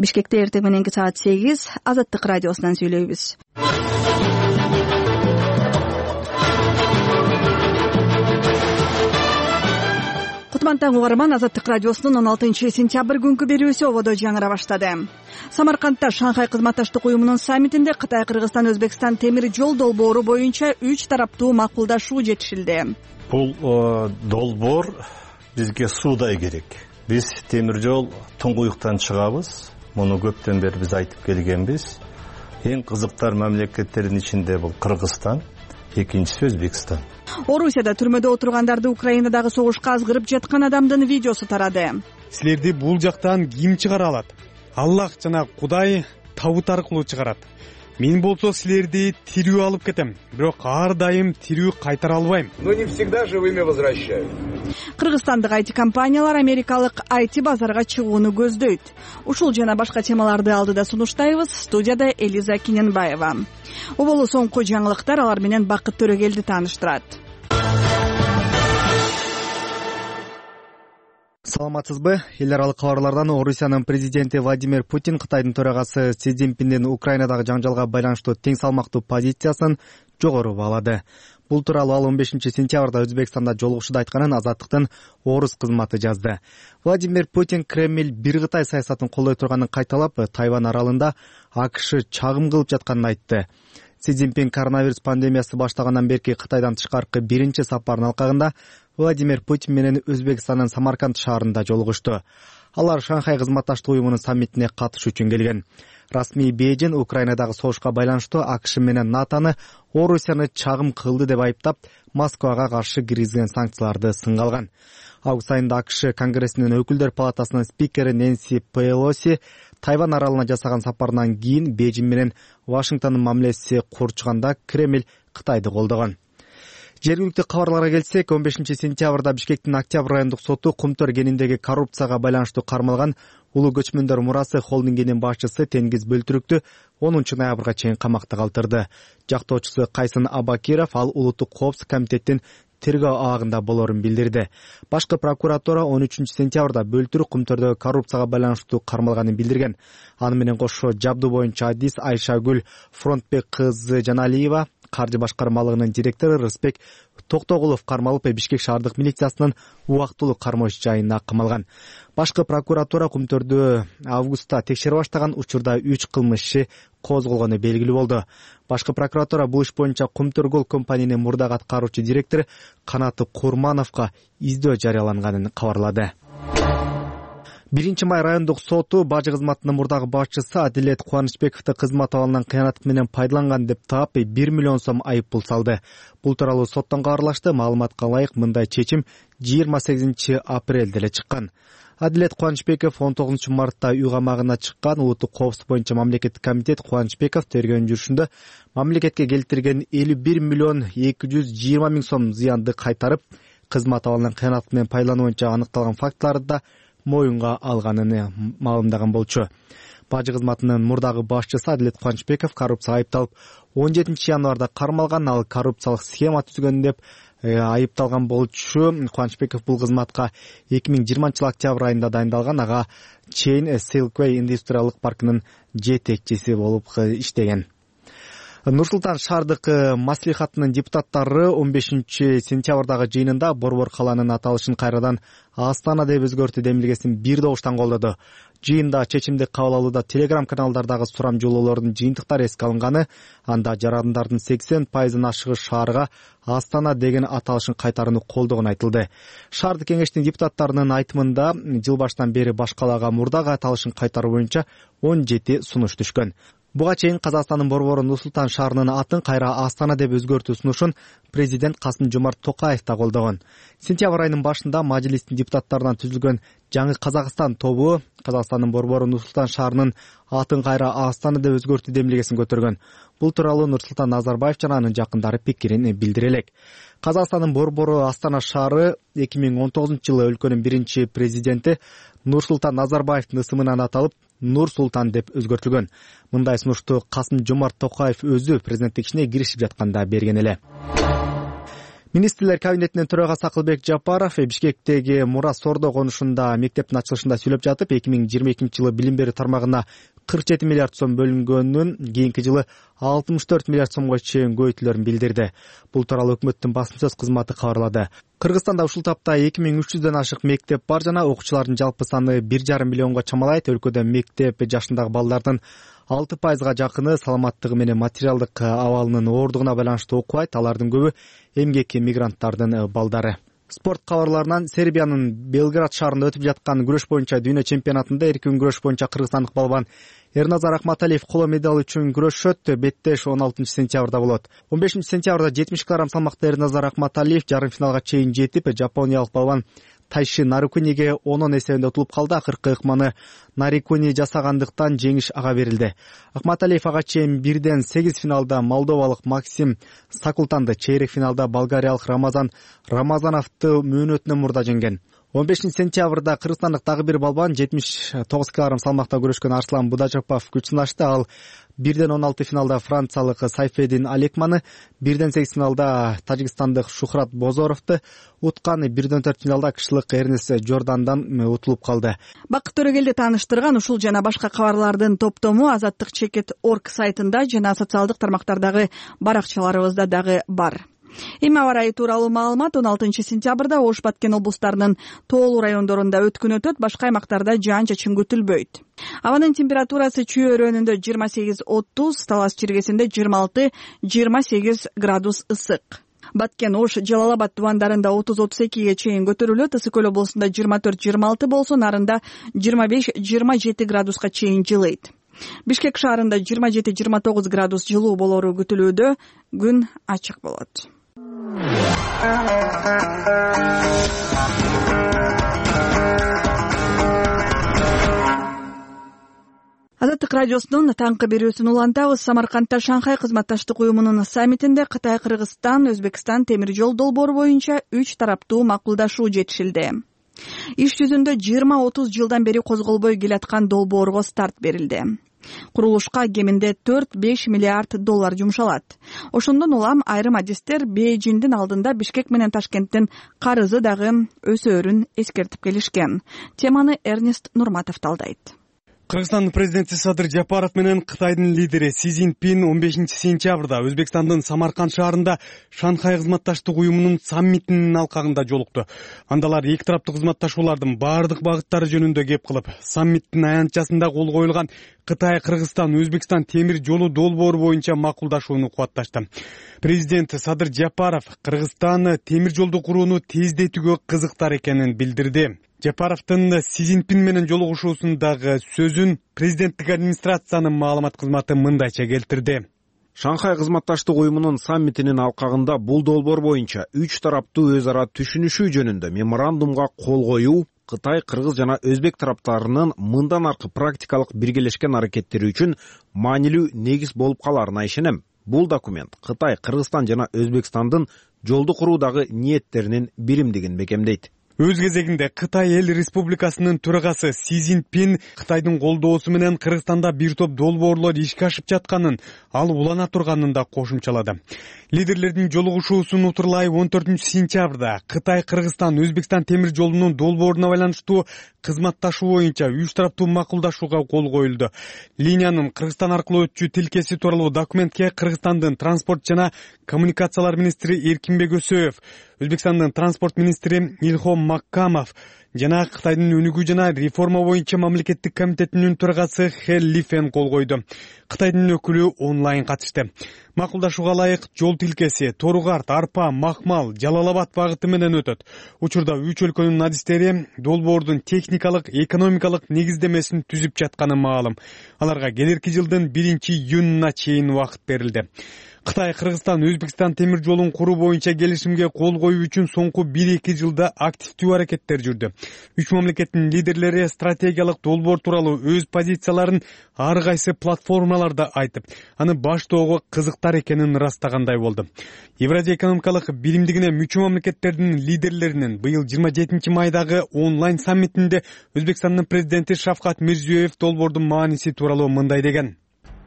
Бишкекте эртең мененки саат 8 Азаттык радиосунан сүйлөйбүз. Кутмантан угарман, Азаттык радиосунун 16 сентябрь күнкү берүүсү ободо жаңыра баштады. Самаркандта Шанхай кызматташтык уюмунун саммитинде Кытай, Кыргызстан, Өзбекстан темир жол долбоору боюнча 3 тараптуу макулдашуу жетишилди. Бул долбоор бизге суудай керек. Биз темир жол туңгуюктан чыгабыз. Муну көптөн бери биз айтып келгенбиз. Эң кызыктар мамлекеттердин ичинде бул Кыргызстан, экинчиси Өзбекстан. Орусияда түрмөдө отургандарды Украинадагы согушка азгырып жаткан адамдын видеосу тарады. Силерди бул жактан ким чыгара алат? Аллах жана Кудай табут аркылуу чыгарат. Мен болсо силерди тирүү алып кетем, бирок ар дайым тирүү кайтара албайм. Но не всегда живыми возвращают. Кыргызстандык IT-компаниялар америкалык IT базарга чыгууну көздөйт. Ушул жана башка темаларды алдыда сунуштайбыз. Студияда Элиза Киненбаева. Оболу соңку жаңылыктар, алар менен Бакыт Төрөгелди тааныштырат. Саламатсызбы? Эл аралык кабарлардан Орусиянын президенти Владимир Путин Кытайдын төрагасы Си Цзиньпиндин Украинадагы жаңжалга байланыштуу тең салмактуу позициясын жогору баалады. Бул тууралуу ал 15 сентябрда Өзбекстанда жолугушууда айтканын Азаттыктын орус кызматы жазды. Владимир Путин Кремль бир Кытай саясатын колдой турганын кайталап, Тайвань аралында АКШ чагым кылып жатканын айтты. Си Цзиньпин коронавирус пандемиясы баштагандан берки Кытайдан тышкаркы биринчи сапарын алкагында Владимир Путин менен Өзбекстандын Самарканд шаарында жолугушту. Алар Шанхай кызматташтык уюмунун саммитине катышуу үчүн келген. Расмий Бейжин Украинадагы согушка байланыштуу АКШ менен НАТОны Орусияны чагым кылды деп айыптап, Москвага каршы киргизген санкцияларды сынга алган. Август айында АКШ Конгрессинин өкүлдөр палатасынын спикери Нэнси Пелоси Тайвань аралына жасаган сапарынан кийин Бейжин менен Вашингтондун мамилеси курчуганда Кремль Кытайды колдогон. Жергиликтүү кабарларга келсек, 15 сентябрда Бишкектин Октябрь райондук соту Кумтөр кениндеги коррупцияга байланыштуу кармалган Улуу көчмөндөр мурасы холдингинин башчысы Тенгиз Бөлтүрүктү 10 ноябрга чейин камакта калтырды. Жактоочусу Кайсын Абакиров ал улуттук коопсуздук комитеттин тергөө абагында болорун билдирди. Башкы прокуратура 13 сентябрда Бөлтүрүк Кумтөрдөгү коррупцияга байланыштуу кармалганын билдирген. Аны менен кошо жабдуу боюнча Адис Айшагүл Фронтбек кызы Жаналиева, каржы башкармалыгынын директору Рыспек Токтогулов кармалып, Бишкек шаардык милициясынын убактылуу кармош жайына камалган. Башкы прокуратура Кумтөрдү августта текшере баштаган учурда 3 кылмыш иши козголгону белгилүү болду. Башкы прокуратура бул иш боюнча Кумтөргөл компаниянын мурдагы аткаруучу директору Канаты Курмановго издөө жарыяланганын кабарлады. 1 май райондук соту бажы кызматынын мурдагы башчысы Адилет Кубанычбековду кызмат абалынан кыянат менен пайдаланган деп таап 1 миллион сом айып пул салды. Бул тууралуу соттон кабарлашты. Маалыматка ылайык, мындай чечим 28 апрелде эле чыккан. Адилет Кубанычбеков 19 мартта үй камагына чыккан. Улуттук коопсуздук боюнча мамлекеттик комитет Кубанычбеков тергөөнүн жүрүшүндө мамлекетке келтирген 51 миллион 220 миң сом зыянды кайтарып, кызмат абалынан кыянат менен пайдалануу боюнча аныкталган фактыларды да моюнга алганын маалымдаган болчу. Бажы кызматынын мурдагы башчысы Адилет Кубанычбеков коррупцияга айыпталып 17 январда кармалган. Ал коррупциялык схема түзгөн деп айыпталган болчу. Кубанычбеков бул кызматка 2020 октябрь айында дайындалган. Ага Chain Silkway индустриялык паркынын жетекчиси болуп иштеген. Нур-Султан шаардык маслихатынын депутаттары 15 сентябрдагы жыйынында Борбор калаанын аталышын кайрадан Астана деп өзгөртүү демилгесин бир добуштан колдоду. Жыйында чечимди кабыл алууда Telegram каналдардагы сурамжылоолордун жыйынтыктары эске алынганы, анда жарандардын 80% ашыгы шаарга Астана деген аталышын кайтарууну колдогон айтылды. Шаардык кеңештин депутаттарынын айтымында жыл башынан бери баш калаага мурдагы аталышын кайтаруу боюнча 17 сунуш түшкөн. Буга чейин Казакстандын борбору Нур-Султан шаарынын атын кайра Астана деп өзгөртүү сунушун президент Касым-Жомарт Токаев да колдогон. Сентябрь айынын башында мажлистин депутаттарынан түзүлгөн Жаңы Казакстан тобу Казакстандын борбору Нур-Султан шаарынын атын кайра Астана деп өзгөртүү демилгесин көтөргөн. Бул тууралуу Нурсултан Назарбаев жана анын жакындары пикирин билдире элек. Казакстандын борбору Астана шаары 2019 жылы өлкөнүн биринчи президенти Нурсултан Назарбаевдин ысымынан аталып Нур-Султан деп өзгөртүлгөн. Мындай сунушту Касым-Жомарт Токаев өзү президенттик ишине киришип жатканда берген эле. Министрлер кабинетинин төрагасы Акылбек Жапаров Бишкектеги Мура Сордо конушунда мектептин ачылышында сүйлөп жатып, 2022 жылы билим берүү тармагына 47 миллиард сом бөлүнгөнүн, кийинки жылы 64 миллиард сомго чейин көбөйтүлөрүн билдирди. Бул тууралуу өкмөттүн басма-сөз кызматы кабарлады. Кыргызстанда ушул тапта 2300дөн ашык мектеп бар жана окуучулардын жалпы саны 1,5 миллионго чамалайт. Өлкөдө мектеп жашындагы балдардын 6%га жакыны саламаттыгы менен материалдык абалынын оордугуна байланыштуу окубайт. Алардын көбү эмгекки мигранттардын балдары. Спорт кабарларынан Сербиянын Белград шаарында өтүп жаткан күрөш боюнча дүйнө чемпионатында эркин күрөш боюнча кыргызстандык балбан Эрназар Акматалиев коло медаль үчүн күрөшөт. Беттеш 16 сентябрда болот. 15 сентябрда 70 кг салмакта Эрназар Акматалиев жарым финалга чейин жетип, жапониялык балбан Тайши Нарукуниге 10 эсебинде утулуп калды. Акыркы ыкманы Нарикуни жасагандыктан жеңиш ага берилди. Акматалиев ага чейин 1-8 финалда молдовалык Максим Сакултанды, чейрек финалда болгариялык Рамазан Рамазановду мөөнөтүнөн мурда жеңген. 15 сентябрда кыргызстандык дагы бир балбан 79 кг салмакта күрөшкөн Арслан Будажапов күч сынашты. Ал 1-16 финалда франциялык Сайфедин Алекманы, 1-8 финалда тажикстандык Шухрат Бозоровду уткан, 1-4 финалда кышылык Эрнест Жордандан утулуп калды. Бакыт Төрөгелди тааныштырган ушул жана башка кабарлардын топтому Азаттык.org сайтында жана социалдык тармактардагы баракчаларыбызда дагы бар. Эми аба ырайы тууралуу маалымат. 16 сентябрда Ош Баткен облустарынын тоолуу райондорунда өткүн өтөт, башка аймактарда жаан-чачын күтүлбөйт. Абанын температурасы Чүй өрөөнүндө 28-30, Талас чиркесинде 26-28 градус ысык. Баткен, Ош, Жалал-Абад тубандарында 30-32ге чейин көтөрүлөт. Ысык көл облусунда 24-26 болсо, Нарында 25-27 градуска чейин жылыйт. Бишкек шаарында 27-29 градус жылуу болору күтүлүүдө. Күн ачык болот. Азаттык радиосунун таңкы берүүсүн улантабыз. Самаркандта Шанхай кызматташтык уюмунун саммитинде Кытай, Кыргызстан, Өзбекстан темир жол долбоору боюнча 3 тараптуу макулдашуу жетишилди. Иш жүзүндө 20-30 жылдан бери козголбой келаткан долбоорго старт берилди. Курулушка кеминде 4-5 миллиард доллар жумшалат. Ошондон улам айрым адистер Бейжиңдин алдында Бишкек менен Ташкенттин карызы дагы өсөөрүн эскертип келишкен. Теманы Эрнест Нурматов талдайт. Кыргызстандын президенти Садыр Жапаров менен Кытайдын лидери Си Цзиньпин 15 сентябрда Өзбекстандын Самарканд шаарында Шанхай кызматташтык уюмунун саммитинин алкагында жолукту. Андалар эки тараптуу кызматташуулардын бардык багыттары жөнүндө кеп кылып, саммиттин аянтчасында кол коюлган Кытай, Кыргызстан, Өзбекстан темир жолу долбоору боюнча макулдашууну кубатташты. Президент Садыр Жапаров Кыргызстан темир жолду курууну тездетүүгө кызыктар экенин билдирди. Жапаровдун Си Цзиньпин менен жолугушуусундагы сөзүн президенттик администрациянын маалымат кызматы мындайча келтирди. Шанхай кызматташтык уюмунун саммитинин алкагында бул долбоор боюнча 3 тараптуу өз ара түшүнүшүү жөнүндө меморандумга кол коюу Кытай, Кыргыз жана Өзбек тараптарынын мындан аркы практикалык биргелешкен аракеттери үчүн маанилүү негиз болуп каларына ишенем. Бул документ Кытай, Кыргызстан жана Өзбекстандын жолду куруудагы ниеттеринин биримдигин бекемдейт. Өз кезегинде Кытай эл республикасынын төрагасы Си Цзиньпин Кытайдын колдоосу менен Кыргызстанда бир топ долбоорлор ишке ашып жатканын, ал улана турганын да кошумчалады. Лидерлердин жолугушуусун утурлай 14 сентябрда Кытай, Кыргызстан, Өзбекстан темир жолунун долбооруна байланыштуу кызматташуу боюнча 3 тараптуу макулдашууга кол коюлду. Линиянын Кыргызстан аркылуу өтчү тилкеси тууралуу документке Кыргызстандын транспорт жана коммуникациялар министри Эркинбек Өсөев, Өзбекстандын транспорт министри Илхом Маккамов жана Кытайдын өнүгүү жана реформа боюнча мамлекеттик комитетинин төрагасы Хэ Лифен кол койду. Кытайдын өкүлү онлайн катышты. Макулдашууга ылайык жол тилкеси Торугарт, Арпа, Махмал, Жалал-Абад багыты менен өтөт. Учурда 3 өлкөнүн адистери долбоордун техникалык, экономикалык негиздемесин түзүп жатканы маалым. Аларга келерки жылдын 1-июнуна чейин убакыт берилди. Кытай, Кыргызстан, Өзбекстан темир жолун куруу боюнча келишимге кол коюу үчүн соңку 1-2 жылда активдүү аракеттер жүрдү. 3 мамлекеттин лидерлери стратегиялык долбоор тууралуу өз позицияларын ар кайсы платформаларда айтып, аны баштоого кызыктар экенин ырастагандай болду. Евразия экономикалык биримдигине мүчө мамлекеттердин лидерлеринин быйыл 27 майдагы онлайн саммитинде Өзбекстандын президенти Шавкат Мирзиёев долбоордун мааниси тууралуу мындай деген.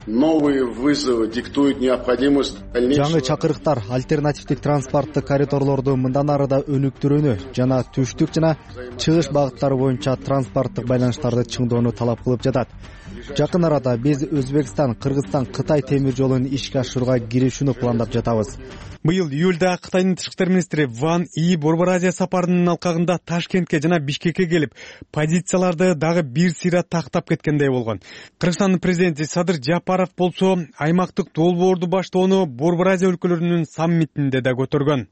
Новые вызовы диктуют необходимость дальнейшего. Жаңы чакырыктар альтернативдик транспорттук коридорлорду мындан ары да өнүктүрүүнү жана түштүк жана чыгыш багыттары боюнча транспорттук байланыштарды чыңдоону талап кылып жатат. Жакын арада биз Өзбекстан, Кыргызстан, Кытай темир жолун ишке ашырууга киришүүнү пландап жатабыз. Быйыл июлда Кытайдын тышкы иштер министри Ван И Борбор Азия сапарынын алкагында Ташкентке жана Бишкекке келип, позицияларды дагы бир сыйра тактап кеткендей болгон. Кыргызстандын президенти Садыр Жапаров болсо аймактык долбоорду баштоону Борбор Азия өлкөлөрүнүн саммитинде да көтөргөн.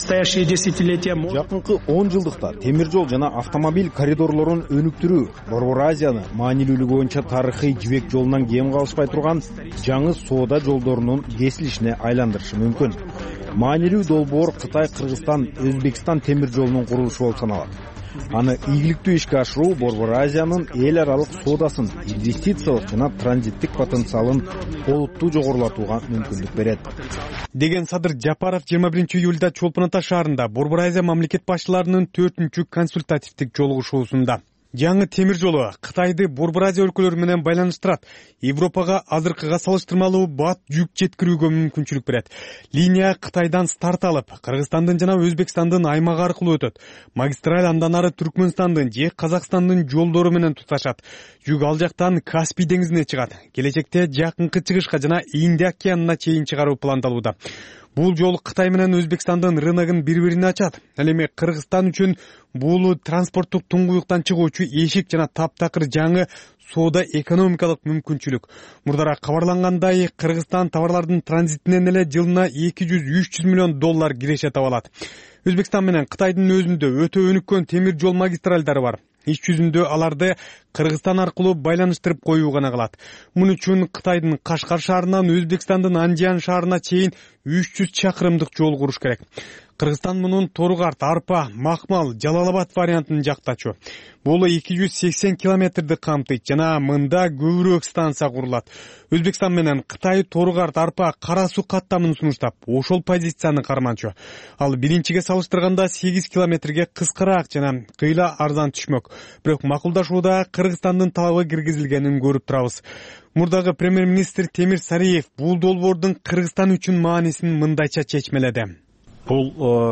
Жакынкы 10 жылдыкта темир жол жана автомобиль коридорлорун өнүктүрүү Борбор Азияны маанилүүлүгү боюнча тарыхый жибек жолунан кем калышпай турган жаңы соода жолдорунун кесилишине айландырышы мүмкүн. Маанилүү долбоор Кытай, Кыргызстан, Өзбекстан темир жолунун курулушу болуп саналат. Аны ийгиликтүү ишке ашыруу Борбор Азиянын эл аралык соодасын, инвестициялык жана транзиттик потенциалын олуттуу жогорулатууга мүмкүндүк берет. Деген Садыр Жапаров 21 июлда Чолпон Ата шаарында Борбор Азия мамлекет башчыларынын 4-чү консультативдик жолугушуусунда. Жаңы темир жолу Кытайды Борбор Азия өлкөлөрү менен байланыштырат. Европага азыркыга салыштырмалуу бат жүк жеткирүүгө мүмкүнчүлүк берет. Линия Кытайдан старт алып, Кыргызстандын жана Өзбекстандын аймагы аркылуу өтөт. Магистраль андан ары Түркмөнстандын же Казакстандын жолдору менен туташат. Жүк ал жактан Каспий деңизине чыгат. Келечекте жакынкы чыгышка жана Индия океанына чейин чыгаруу пландалууда. Бул жол Кытай менен Өзбекстандын рыногун бири-бирине ачат. Ал эми Кыргызстан үчүн бул транспорттук туңгуюктан чыгуучу эшик жана таптакыр жаңы соода экономикалык мүмкүнчүлүк. Мурдара кабарлангандай, Кыргызстан товарлардын транзитинен эле жылына 200-300 миллион доллар киреше таба алат. Өзбекстан менен Кытайдын өзүндө өтө өнүккөн темир жол магистралдары бар. Иш жүзүндө аларды Кыргызстан аркылуу байланыштырып коюу гана калат. Муну үчүн Кытайдын Кашкар шаарынан Өзбекстандын Андиян шаарына чейин 300 чакырымдык жол куруш керек. Кыргызстан мунун Торугарт, Арпа, Махмал, Жалалабад вариантын жактачу. Бул 280 километрди камтыйт жана мында көбүрөөк станция курулат. Өзбекстан менен Кытай Торугарт, Арпа, Кара суу каттамын сунуштап, ошол позицияны карманчу. Ал биринчиге салыштырганда 8 километрге кыскараак жана кыйла арзан түшмөк. Бирок макулдашууда Кыргызстандын талабы киргизилгенин көрүп турабыз. Мурдагы премьер-министр Темир Сариев бул долбоордун Кыргызстан үчүн маанисин мындайча чечмеледи. Бул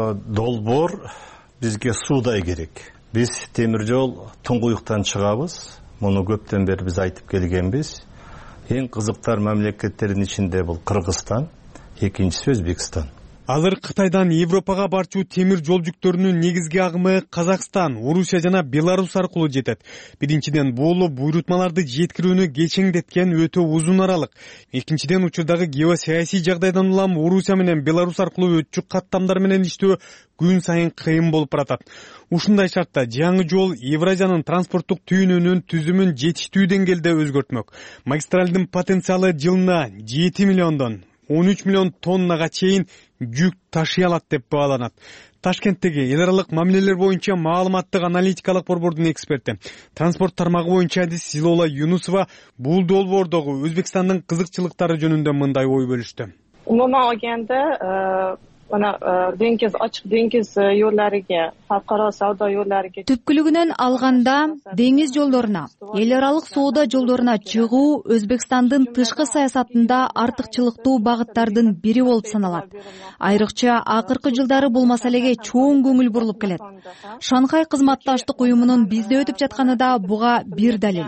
долбоор бизге суудай керек. Биз темир жол туңгуюктан чыгабыз. Муну көптөн бери биз айтып келгенбиз. Эң кызыктар мамлекеттердин ичинде бул Кыргызстан, экинчиси Өзбекстан. Азыр Кытайдан Европага барчу темир жол жүктөрүнүн негизги агымы Казакстан, Орусия жана Беларусь аркылуу жетет. Биринчиден бул буйрутмаларды жеткирүүнү кечеңдеткен өтө узун аралык. Экинчиден учурдагы геосаясий жагдайдан улам Орусия менен Беларусь аркылуу өтчү каттамдар менен иштөө күн сайын кыйын болуп баратат. Ушундай шартта жаңы жол Евразиянын транспорттук түйүнүнүн түзүмүн жетиштүү деңгээлде өзгөртмөк. Магистралдын потенциалы жылына 7 миллиондон 13 миллион тоннага чейин жүк ташый алат деп бааланат. Ташкенттеги эл аралык мамилелер боюнча маалыматтык аналитикалык борбордун эксперти, транспорт тармагы боюнча адис Зилола Юнусова бул долбоордогу Өзбекстандын кызыкчылыктары жөнүндө мындай ой бөлүштү. Umuman olganda dengiz, ochiq dengiz yo'llariga, xalqaro savdo yo'llariga түпкүлүгүнөн алганда деңиз жолдоруна, эл аралык соода жолдоруна чыгуу Өзбекстандын тышкы саясатында артыкчылыктуу багыттардын бири болуп саналат. Айрыкча акыркы жылдары бул маселеге чоң көңүл бурулуп келет. Шанхай кызматташтык уюмунун бизде өтүп жатканы да буга бир далил.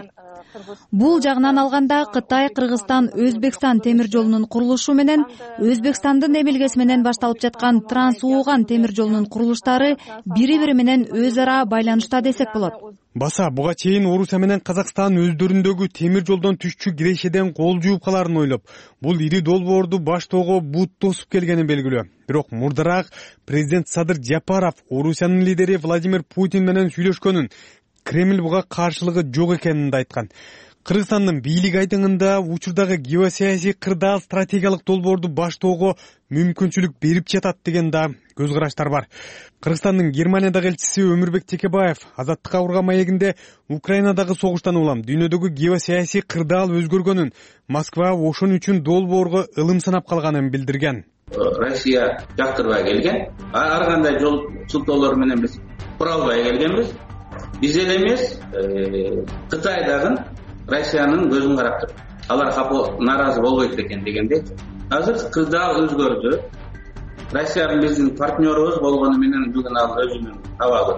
Бул жагынан алганда Кытай, Кыргызстан, Өзбекстан темир жолунун курулушу менен Өзбекстандын эмилгеси менен башталып жаткан Транс-Ууган темир жолунун курулуштары бири-бири менен өз ара байланышта десек болот. Баса буга чейин Орусия менен Казакстан өздөрүндөгү темир жолдон түшчү кирешеден кол жууп каларын ойлоп, бул ири долбоорду баштоого бут тосуп келгени белгилүү. Бирок мурдараак президент Садыр Жапаров Орусиянын лидери Владимир Путин менен сүйлөшкөнүн, Кремль буга каршылыгы жок экенин да айткан. Кыргызстандын бийлик айдыңында учурдагы геосаясий кырдаал стратегиялык долбоорду баштоого мүмкүнчүлүк берип жатат деген да көз караштар бар. Кыргызстандын Германиядагы элчиси Өмүрбек Текебаев Азаттыкка урган маегинде Украинадагы согуштан улам дүйнөдөгү геосаясий кырдаал өзгөргөнүн, Москва ошон үчүн долбоорго ылым санап калганын билдирген. Россия жактырбай келген, ар кандай жол сылтоолор менен биз кура албай келгенбиз. Биз эле эмес, Кытай дагы Россиянын көзүн карап туруп. алар нааразы болбойт экен дегендей. Азыр кыз дагы өзгөрдү. Россия биздин партнерубуз болгону менен бүгүн ал өзүнүн абалы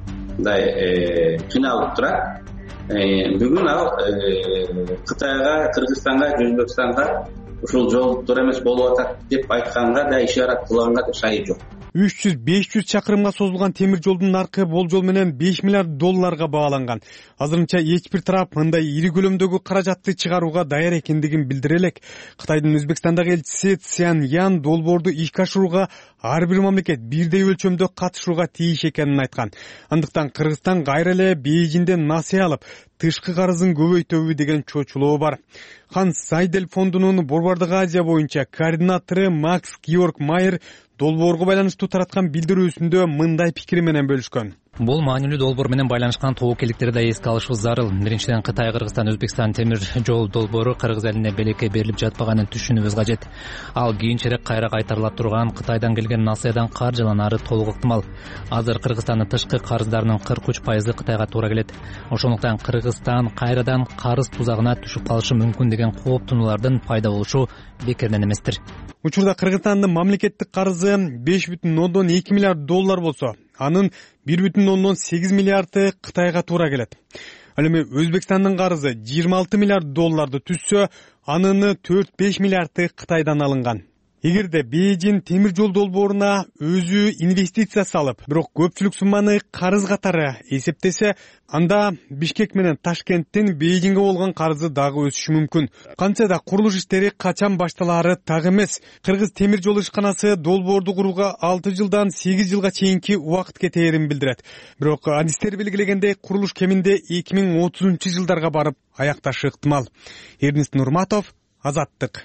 мындай кыйналып турат. Бүгүн ал Кытайга, Кыргызстанга, Өзбекстанга ушул жолдор эмес болуп атат деп айтканга да ишарат кылганга да шайы жок. 300-500 чакырымга созулган темир жолдун наркы болжол менен $5 миллиард бааланган. Азырынча эч бир тарап мындай ири көлөмдөгү каражатты чыгарууга даяр экендигин билдире элек. Кытайдын Өзбекстандагы элчиси Цзян Ян долбоорду ишке ашырууга ар бир мамлекет бирдей өлчөмдө катышууга тийиш экенин айткан. Андыктан Кыргызстан кайра эле Бейжиңден насыя алып, тышкы карызын көбөйтөбү деген чочулоо бар. Ханс Сайдел фондунун Борбордук Азия боюнча координатору Макс Георг Майер долбоорго байланыштуу тараткан билдирүүсүндө мындай пикири менен бөлүшкөн. Бул маанилүү долбоор менен байланышкан тобокелдиктерди да эске алышыбыз зарыл. Биринчиден, Кытай, Кыргызстан, Өзбекстан темир жол долбоору Кыргыз элине белекке берилип жатпаганын түшүнүүбүз кажет. Ал кийинчерээк кайра кайтарыла турган Кытайдан келген насыядан каржыланары толук ыктымал. Азыр Кыргызстандын тышкы карыздарынын 43% Кытайга туура келет. Ошондуктан Кыргызстан кайрадан карыз тузагына түшүп калышы мүмкүн деген кооптонуулардын пайда болушу бекерден эместир. Учурда Кыргызстандын мамлекеттик карызы $5.2 миллиард болсо, анын $1.8 миллиарды Кытайга туура келет. Ал эми Өзбекстандын карызы $26 миллиард түзсө, анын 4-5 миллиарды Кытайдан алынган. Эгерде Бейжиң темир жол долбооруна өзү инвестиция салып, бирок көпчүлүк сумманы карыз катары эсептесе, анда Бишкек менен Ташкенттин Бейжиңге болгон карызы дагы өсүшү мүмкүн. Кантсе да курулуш иштери качан башталаары так эмес. Кыргыз темир жол ишканасы долбоорду курууга 6 жылдан 8 жылга чейинки убакыт кетээрин билдирет. Бирок адистер белгилегендей, курулуш кеминде 2030-жылдарга барып аякташы ыктымал. Эрнест Нурматов, Азаттык.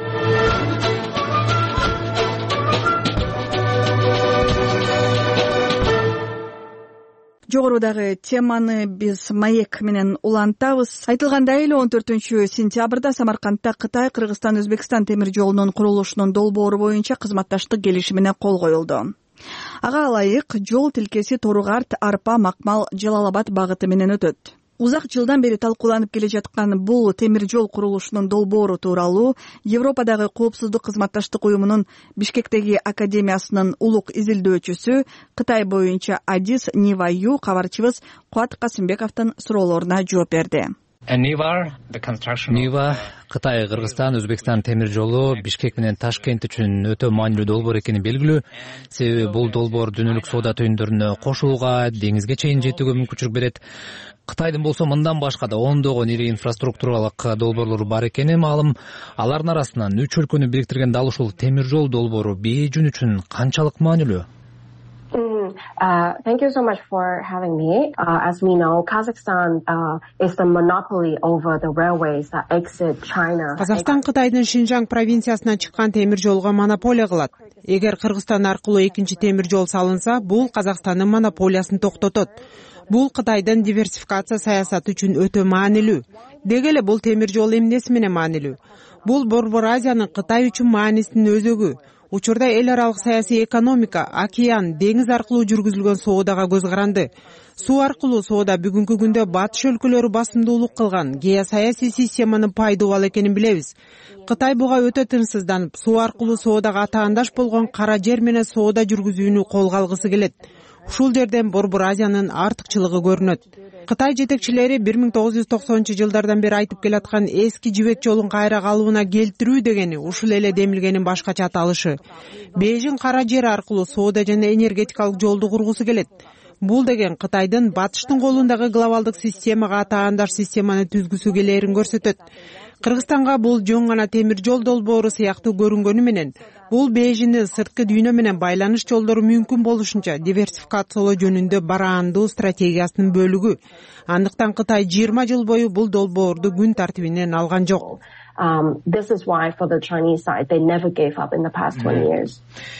Жогорудагы теманы биз маек менен улантабыз. Айтылгандай эле 14-сентябрда Самаркандта Кытай, Кыргызстан, Өзбекстан темир жолунун курулушунун долбоору боюнча кызматташтык келишимине кол коюлду. Ага ылайык жол тилкеси Торугарт, Арпа, Макмал, Жалалабад багыты менен өтөт. Узак жылдан бери талкууланып келе жаткан бул темир жол курулушунун долбоору тууралуу Европадагы коопсуздук кызматташтык уюмунун Бишкектеги академиясынын улук изилдөөчүсү, Кытай боюнча Адис Ниваю кабарчыбыз Куат Касымбековдун суроолоруна жооп берди. Нива, Кытай, Кыргызстан, Өзбекстан темир жолу Бишкек менен Ташкент үчүн өтө маанилүү долбоор экени белгилүү. Себеби бул долбоор дүйнөлүк соода түйүндөрүнө кошулууга, деңизге чейин жетүүгө мүмкүнчүлүк берет. Кытайдын болсо мындан башка да ондогон ири инфраструктуралык долбоорлору бар экени маалым. Алардын арасынан 3 өлкөнү бириктирген дал ушул темир жол долбоору Бейжиң үчүн канчалык маанилүү? Thank you so much for having me. As we know, Kazakhstan is the monopoly over the railways that exit China. Казакстан Кытайдын Шинжаң провинциясынан чыккан темир жолго монополия кылат. Эгер Кыргызстан аркылуу экинчи темир жол салынса, бул Казакстандын монополиясын токтотот. Бул Кытайдын диверсификация саясаты үчүн өтө маанилүү. Деги эле бул темир жол эмнеси менен маанилүү? Бул Борбор Азиянын Кытай үчүн маанисинин өзөгү. Учурда эл аралык саясий экономика, океан, деңиз аркылуу жүргүзүлгөн соодага көз каранды. Суу аркылуу соода бүгүнкү күндө батыш өлкөлөрү басымдуулук кылган геосаясий системанын пайдубал экенин билебиз. Кытай буга өтө тынчсызданып, суу аркылуу соодага атаандаш болгон кара жер менен соода жүргүзүүнү колго алгысы келет. Ушул жерден Борбор Азиянын артыкчылыгы көрүнөт. Кытай жетекчилери 1990-жылдардан бери айтып келаткан эски жибек жолун кайра калыбына келтирүү дегени ушул эле демилгенин башкача аталышы. Бейжиң кара жер аркылуу соода жана энергетикалык жолду кургусу келет. Бул деген Кытайдын батыштын колундагы глобалдык системага атаандаш системаны түзгүсү келээрин көрсөтөт. Кыргызстанга бул жөн гана темир жол долбоору сыяктуу көрүнгөнү менен, бул Бейжиңдин сырткы дүйнө менен байланыш жолдору мүмкүн болушунча диверсификациялоо жөнүндө бараандуу стратегиясынын бөлүгү. Андыктан Кытай 20 жыл бою бул долбоорду күн тартибинен алган жок. This is why for the Chinese side they never gave up in the past 20 years.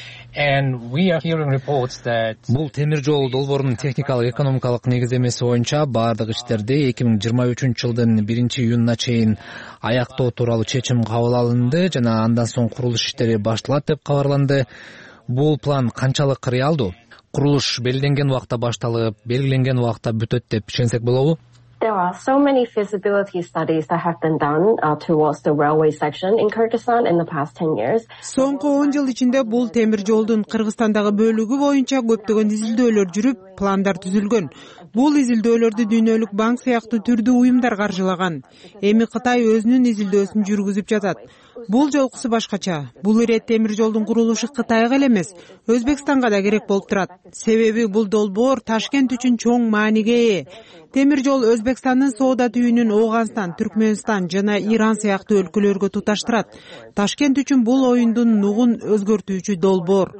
Бул темир жол долбоорунун техникалык экономикалык негиздемеси боюнча баардык иштерди 2023-жылдын 1-июнуна чейин аяктоо тууралуу чечим кабыл алынды жана андан соң курулуш иштери башталат деп кабарланды. Бул план канчалык реалдуу? Курулуш белгиленген убакта башталып, белгиленген убакта бүтөт деп ишенсек болобу? There are so many feasibility studies that have been done towards the railway section in Kyrgyzstan in the past 10 years. Соңку 10 жыл ичинде бул темир жолдун Кыргызстандагы бөлүгү боюнча көптөгөн изилдөөлөр жүрүп, пландар түзүлгөн. Бул изилдөөлөрдү Дүйнөлүк банк сыяктуу түрдүү уюмдар каржылаган. Эми Кытай өзүнүн изилдөөсүн жүргүзүп жатат. Бул жолкусу башкача. Бул ирет темир жолдун курулушу Кытайга эле эмес, Өзбекстанга да керек болуп турат. Себеби бул долбоор Ташкент үчүн чоң мааниге ээ. Темир жол Өзбекстандын соода түйүнүн Ооганстан, Түркмөнстан жана Иран сыяктуу өлкөлөргө туташтырат. Ташкент үчүн бул оюндун нугун өзгөртүүчү долбоор.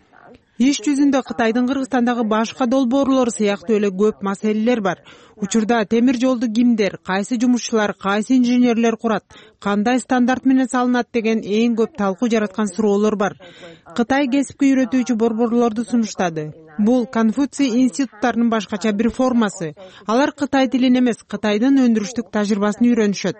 Иш жүзүндө Кытайдын Кыргызстандагы башка долбоорлору сыяктуу эле көп маселелер бар. Учурда темир жолду кимдер, кайсы жумушчулар, кайсы инженерлер курат, кандай стандарт менен салынат деген эң көп талкуу жараткан суроолор бар. Кытай кесипке үйрөтүүчү борборлорду сунуштады. Бул Конфуций институттарынын башкача бир формасы. Алар Кытай тилин эмес, Кытайдын өндүрүштүк тажрыйбасын үйрөнүшөт.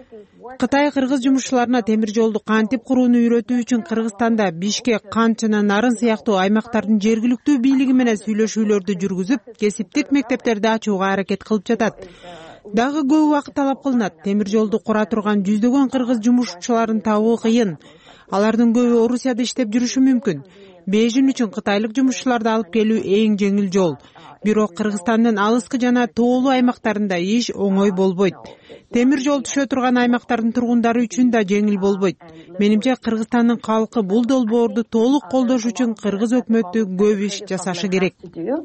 Кытай кыргыз жумушчуларына темир жолду кантип курууну үйрөтүү үчүн Кыргызстанда Бишкек, Кант жана Нарын сыяктуу аймактардын жергиликтүү бийлиги менен сүйлөшүүлөрдү жүргүзүп, кесиптик мектептерди ачууга аракет кылып жатат. Дагы көп убакыт талап кылынат. Темир жолду кура турган жүздөгөн кыргыз жумушчуларын табуу кыйын. Алардын көбү Орусияда иштеп жүрүшү мүмкүн. Бейжин үчүн кытайлык жумушчуларды алып келүү эң жеңил жол. Бирок Кыргызстандын алыскы жана тоолуу аймактарында иш оңой болбойт. Темир жол түшө турган аймактардын тургундары үчүн да жеңил болбойт. Менимче Кыргызстандын калкы бул долбоорду толук колдош үчүн кыргыз өкмөтү көп иш жасашы керек.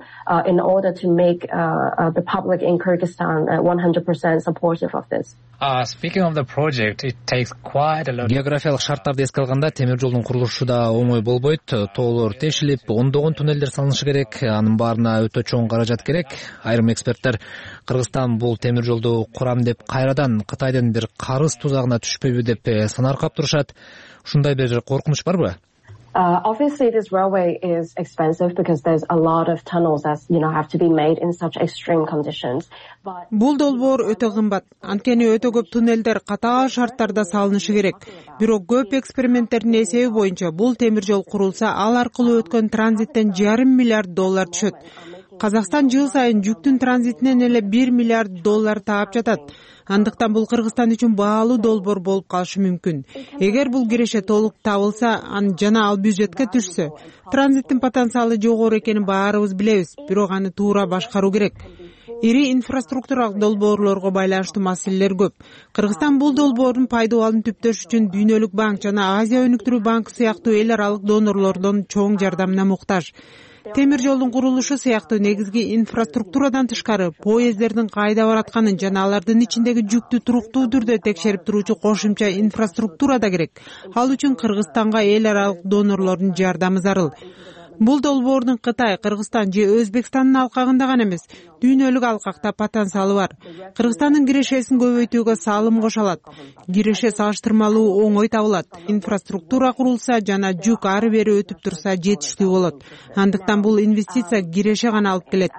In order to make the public in Kyrgyzstan 100% supportive of this. Speaking of the project, it takes quite a lot. Географиялык шарттарды эске алганда темир жолдун курулушу да оңой болбойт. Тоолор тешилип, ондогон туннелдер салынышы керек. Анын баарына өтө чоң каражат керек. Айрым эксперттер Кыргызстан бул темир жолду курам деп кайрадан Кытайдын бир карыз тузагына түшпөйбү деп санаркап турушат. Ушундай бир коркунуч барбы? Obviously, this railway is expensive because there's a lot of tunnels that have to be made in such extreme conditions. Бул долбоор өтө кымбат. Анткени өтө көп туннелдер катаал шарттарда салынышы керек. Бирок көп эксперименттердин эсеби боюнча бул темир жол курулса, ал аркылуу өткөн транзиттен $1,5 миллиард түшөт. Казакстан жыл сайын жүктүн транзитинен эле $1 миллиард таап жатат. Андыктан бул Кыргызстан үчүн баалуу долбоор болуп калышы мүмкүн. Эгер бул киреше толук табылса, жана ал бюджетке түшсө, транзиттин потенциалы жогору экенин баарыбыз билебиз, бирок аны туура башкаруу керек. Ири инфраструктуралык долбоорлорго байланыштуу маселелер көп. Кыргызстан бул долбоордун пайдаланууын түптөш үчүн Дүйнөлүк банк жана Азия өнүктүрүү банкы сыяктуу эл аралык донорлордон чоң жардамына муктаж. Темир жолдун курулушу сыяктуу негизги инфраструктурадан тышкары поезддердин кайда баратканын жана алардын ичиндеги жүктү туруктуу түрдө текшерип туруучу кошумча инфраструктура да керек. Ал үчүн Кыргызстанга эл аралык донорлордун жардамы зарыл. Бул долбоордун Кытай, Кыргызстан же Өзбекстандын алкагында гана эмес, дүйнөлүк алкакта потенциалы бар. Кыргызстандын кирешесин көбөйтүүгө салым кошолот. Киреше салыштырмалуу оңой табылат. Инфраструктура курулса жана жүк ары бери өтүп турса жетиштүү болот. Андыктан бул инвестиция киреше гана алып келет.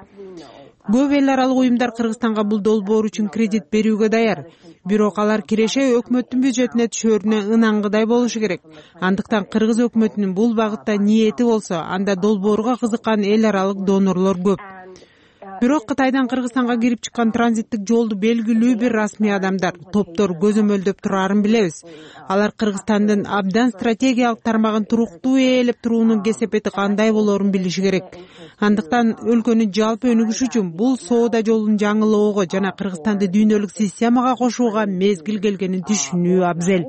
Көп эл аралык уюмдар Кыргызстанга бул долбоор үчүн кредит берүүгө даяр. Бирок алар киреше өкмөттүн бюджетине түшөрүнө ынангыдай болушу керек. Андыктан кыргыз өкмөтүнүн бул багытта ниети болсо, анда долбоорго кызыккан эл аралык донорлор көп. Бирок Кытайдан Кыргызстанга кирип чыккан транзиттик жолду белгилүү бир расмий адамдар, топтор көзөмөлдөп турарын билебиз. Алар Кыргызстандын абдан стратегиялык тармагын туруктуу ээлеп туруунун кесепети кандай болоорун билиши керек. Андыктан өлкөнүн жалпы өнүгүшү үчүн бул соода жолун жаңылоого жана Кыргызстанды дүйнөлүк системага кошууга мезгил келгенин түшүнүү абзел.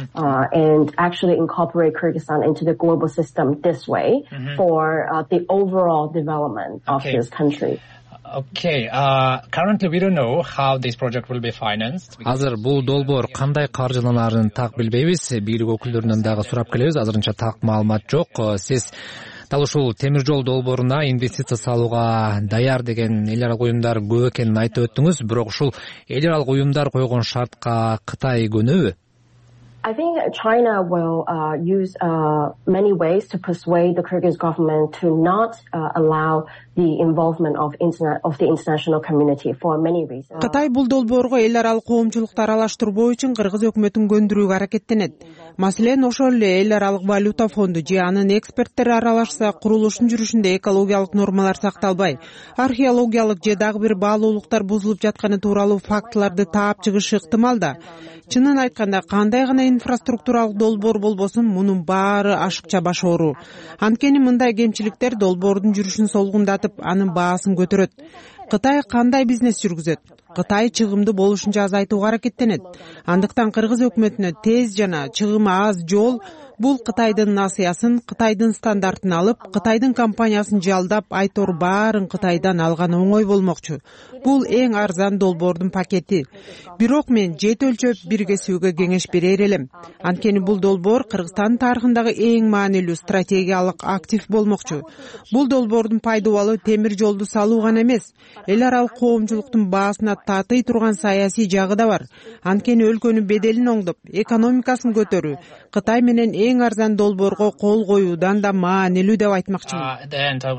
And actually incorporate Kyrgyzstan into the global system this way for the overall development of this country. Okay, currently we don't know how this project will be financed. Азыр бул долбоор кандай каржыланарын так билбейбиз. Бийлик өкүлдөрүнөн дагы сурап келебиз. Азырынча так маалымат жок. Сиз дал ушул темир жол долбооруна инвестиция салууга даяр деген эл аралык уюмдар көп экенин айтып өттүңүз. Бирок ушул эл аралык уюмдар койгон шартка Кытай көнөбү? I think China will use many ways to persuade the Kyrgyz government to not allow the involvement of the international community for many reasons. Кытай бул долбоорго эл аралык коомчулукту аралаштырбоо үчүн кыргыз өкмөтүн көндүрүүгө аракеттенет. Маселен, ошол эле эл аралык валюта фонду же анын эксперттери аралашса, курулуштун жүрүшүндө экологиялык нормалар сакталбай, археологиялык же дагы бир баалуулуктар бузулуп жатканы тууралуу фактыларды таап чыгышы ыктымал да. Чынын айтканда, кандай гана инфраструктуралык долбоор болбосун, мунун баары ашыкча баш оору. Анткени мындай кемчиликтер долбоордун жүрүшүн солгундатып, анын баасын көтөрөт. Кытай кандай бизнес жүргүзөт? Кытай чыгымды болушунча азайтууга аракеттенет. Андыктан Кыргыз өкмөтүнө тез жана чыгымы аз жол бул Кытайдын насыясын, Кытайдын стандартын алып, Кытайдын компаниясын жалдап, айтор баарын Кытайдан алган оңой болмокчу. Бул эң арзан долбоордун пакети. Бирок мен жет өлчөп бир кесүүгө кеңеш берер элем. Анткени бул долбоор Кыргызстан тарыхындагы эң маанилүү стратегиялык актив болмокчу. Бул долбоордун пайдубалы темир жолду салуу гана эмес, эл аралык коомчулуктун баасына татый турган саясий жагы да бар. Анткени өлкөнүн беделин оңдоп, экономикасын көтөрүү Кытай менен эң арзан долбоорго кол коюудан да маанилүү деп айтмакчымын.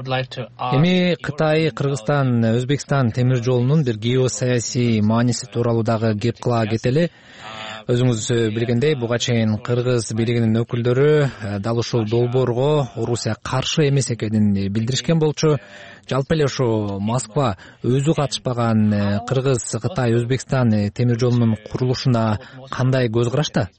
Эми Кытай, Кыргызстан, Өзбекстан темир жолунун бир геосаясий мааниси тууралуу дагы кеп кыла кетели. Өзүңүз билгендей, буга чейин Кыргыз бийлигинин өкүлдөрү дал ушул долбоорго Орусия каршы эмес экенин билдиришкен болчу. Жалпы эле ушу Москва өзү катышпаган Кыргыз, Кытай, Өзбекстан темир жолунун курулушуна кандай көз карашта?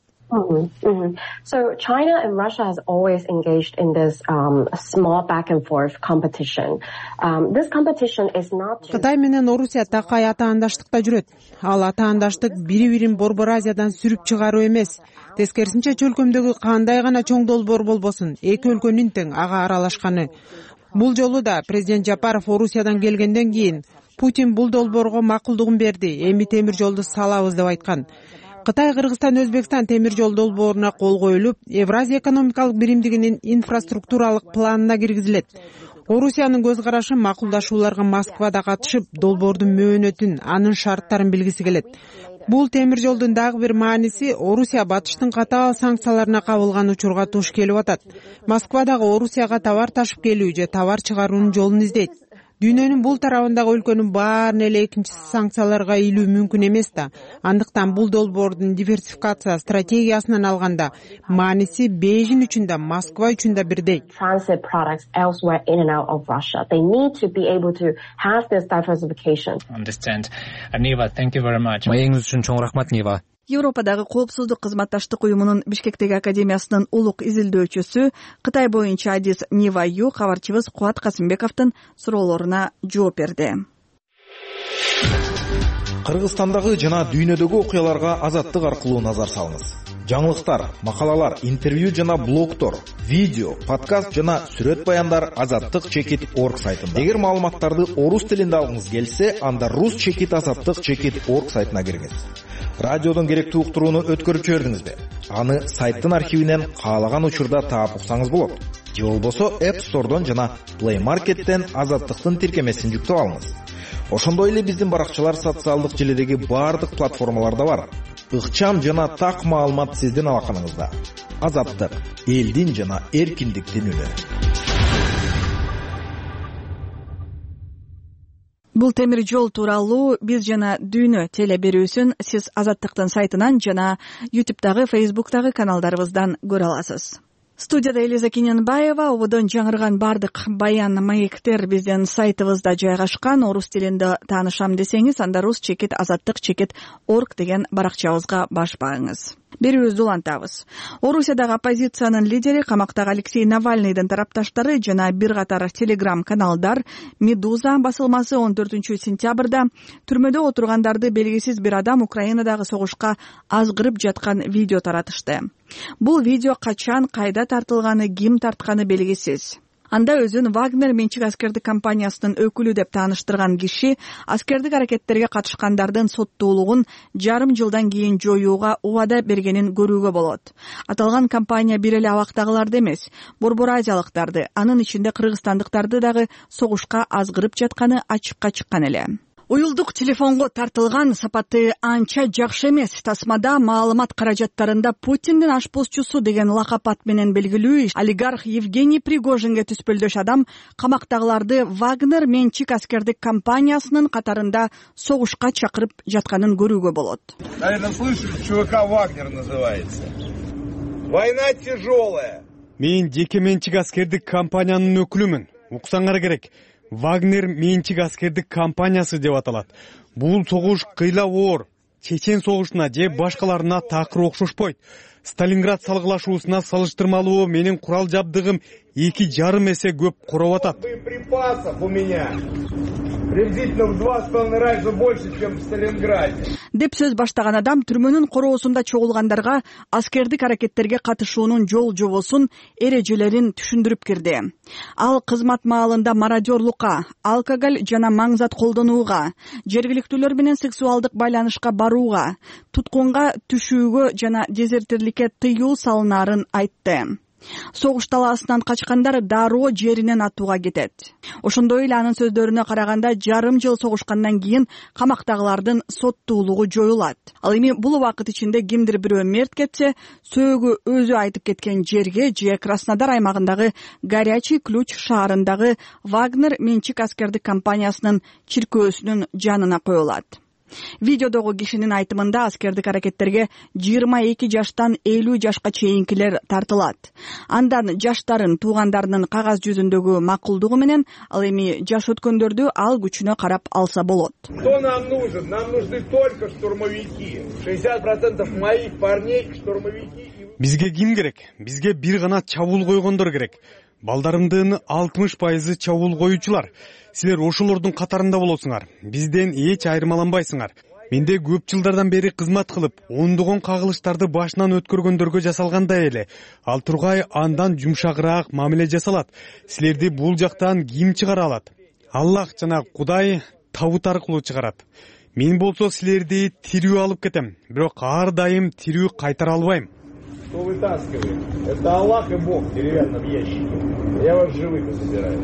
So China and Russia has always engaged in this small back and forth competition. This competition is not just... Кытай менен Орусия такай атаандаштыкта жүрөт. Ал атаандаштык бири-бирин Борбор Азиядан сүрүп чыгаруу эмес. Тескерисинче чөлкөмдөгү кандай гана чоң долбоор болбосун, эки өлкөнүн тең ага аралашканы. Бул жолу да президент Жапаров Орусиядан келгенден кийин Путин бул долбоорго макулдугун берди. Эми темир жолду салабыз деп айткан. Кытай, Кыргызстан, Өзбекстан темир жол долбооруна кол коюлуп, Евразия экономикалык биримдигинин инфраструктуралык планына киргизилет. Орусиянын көз карашы макулдашууларга Москвада катышып, долбоордун мөөнөтүн, анын шарттарын билгиси келет. Бул темир жолдун дагы бир мааниси Орусия батыштын катаал санкцияларына кабылган учурга туш келип атат. Москва дагы Орусияга товар ташып келүү же товар чыгаруунун жолун издейт. Дүйнөнүн бул тарабындагы өлкөнүн баарын эле экинчи санкцияларга илүү мүмкүн эмес да. Андыктан бул долбоордун диверсификация стратегиясынан алганда мааниси Бейжин үчүн да, Москва үчүн да бирдей. Transit products elsewhere in and out of Russia. They need to be able to have this diversification. Understand. Niva, thank you very much. Маегиңиз үчүн чоң рахмат, Нива. Европадагы коопсуздук кызматташтык уюмунун Бишкектеги академиясынын улук изилдөөчүсү, Кытай боюнча адис Нива Ю кабарчыбыз Кубат Касымбековдун суроолоруна жооп берди. Кыргызстандагы жана дүйнөдөгү окуяларга азаттык аркылуу назар салыңыз. Жаңылыктар, макалалар, интервью жана блогтор, видео, подкаст жана сүрөт баяндар azattik.org сайтында. Эгер маалыматтарды орус тилинде алгыңыз келсе, анда rus.azattik.org сайтына кириңиз. Радиодон керектүү уктурууну өткөрүп жибердиңизби? Аны сайттын архивинен каалаган учурда таап уксаңыз болот. Же болбосо App Store'дон жана Play Market'тен Азаттыктын тиркемесин жүктөп алыңыз. Ошондой эле биздин баракчалар социалдык желидеги баардык платформаларда бар. Ыкчам жана так маалымат сиздин алаканыңызда. Азаттык, элдин жана эркиндиктин үнү. Бул темир жол тууралуу биз жана дүйнө теле берүүсүн сиз Азаттыктын сайтынан жана YouTube'дагы, Facebook'дагы каналдарыбыздан көрө аласыз. Студияда Элиза Кененбаева. Ободон жаңырган бардык баян маектер биздин сайтыбызда жайгашкан. Орус тилинде таанышам десеңиз, анда rus.azattik.org деген баракчабызга баш багыңыз. Берүүбүздү улантабыз. Орусиядагы оппозициянын лидери, камактагы Алексей Навальныйдын тарапташтары жана бир катар телеграм-каналдар Медуза басылмасы 14-сентябрда түрмөдө отургандарды белгисиз бир адам Украинадагы согушка азгырып жаткан видео таратышты. Бул видео качан, кайда тартылганы, ким тартканы белгисиз. Анда өзүн Вагнер менчик аскердик компаниясынын өкүлү деп тааныштырган киши аскердик аракеттерге катышкандардын соттуулугун жарым жылдан кийин жоюуга убада бергенин көрүүгө болот. Аталган компания бир эле абактагыларды эмес, Борбор Азиялыктарды, анын ичинде кыргызстандыктарды дагы согушка азгырып жатканы ачыкка чыккан эле. Уюлдук телефонго тартылган сапаты анча жакшы эмес. Тасмада маалымат каражаттарында Путиндин ашпозчусу деген лакап ат менен белгилүү олигарх Евгений Пригожинге түспөлдөш адам камактагыларды Вагнер менчик аскердик компаниясынын катарында согушка чакырып жатканын көрүүгө болот. Наверное, слышали, ЧВК Вагнер называется. Война тяжелая. Мен жеке менчик аскердик компаниянын өкүлүмүн. Уксаңар керек. Вагнер менчик аскердик компаниясы деп аталат. Бул согуш кыйла оор. Чечен согушуна же башкаларына такыр окшошпойт. Сталинград салгылашуусуна салыштырмалуу менин курал жабдыгым 2,5 эсе көп куроп атат. Боеприпасов у меня приблизительно в 2,5 раза больше, чем в Сталинграде. Деп сөз баштаган адам түрмөнүн короосунда чогулгандарга аскердик аракеттерге катышуунун жол жобосун, эрежелерин түшүндүрүп кирди. Ал кызмат маалында мародёрлукка, алкоголь жана маң зат колдонууга, жергиликтүүлөр менен сексуалдык байланышка барууга, туткунга түшүүгө жана дезертирликке тыюу салынаарын айтты. Согуш талаасынан качкандар дароо жеринен атууга кетет. Ошондой эле анын сөздөрүнө караганда жарым жыл согушкандан кийин камактагылардын соттуулугу жоюлат. Ал эми бул убакыт ичинде кимдир бирөө мерт кетсе, сөөгү өзү айтып кеткен жерге же Краснодар аймагындагы Горячий Ключ шаарындагы Вагнер менчик аскердик компаниясынын чиркөөсүнүн жанына коюлат. Видеодогу кишинин айтымында аскердик аракеттерге 22 жаштан 50 жашка чейинкилер тартылат. Андан жаштарын туугандарынын кагаз жүзүндөгү макулдугу менен ал эми жаш өткөндөрдү ал күчүнө карап алса болот. Кто нам нужен? Нам нужны только штурмовики. 60% моих парней штурмовики. Бизге ким керек? Бизге бир гана чабуул койгондор керек. Балдарымдын 60% чабуул коюучулар. Силер ошолордун катарында болосуңар. Бизден эч айырмаланбайсыңар. Менде көп жылдардан бери кызмат кылып, ондогон кагылыштарды башынан өткөргөндөргө жасалгандай эле. Ал тургай андан жумшагыраак мамиле жасалат. Силерди бул жактан ким чыгара алат? Аллах жана Кудай табут аркылуу чыгарат. Мен болсо силерди тирүү алып кетем, бирок ар дайым тирүү кайтара албайм. Что вытаскивает? Это Аллах и Бог в деревянном ящике. Я вас живыми забираю.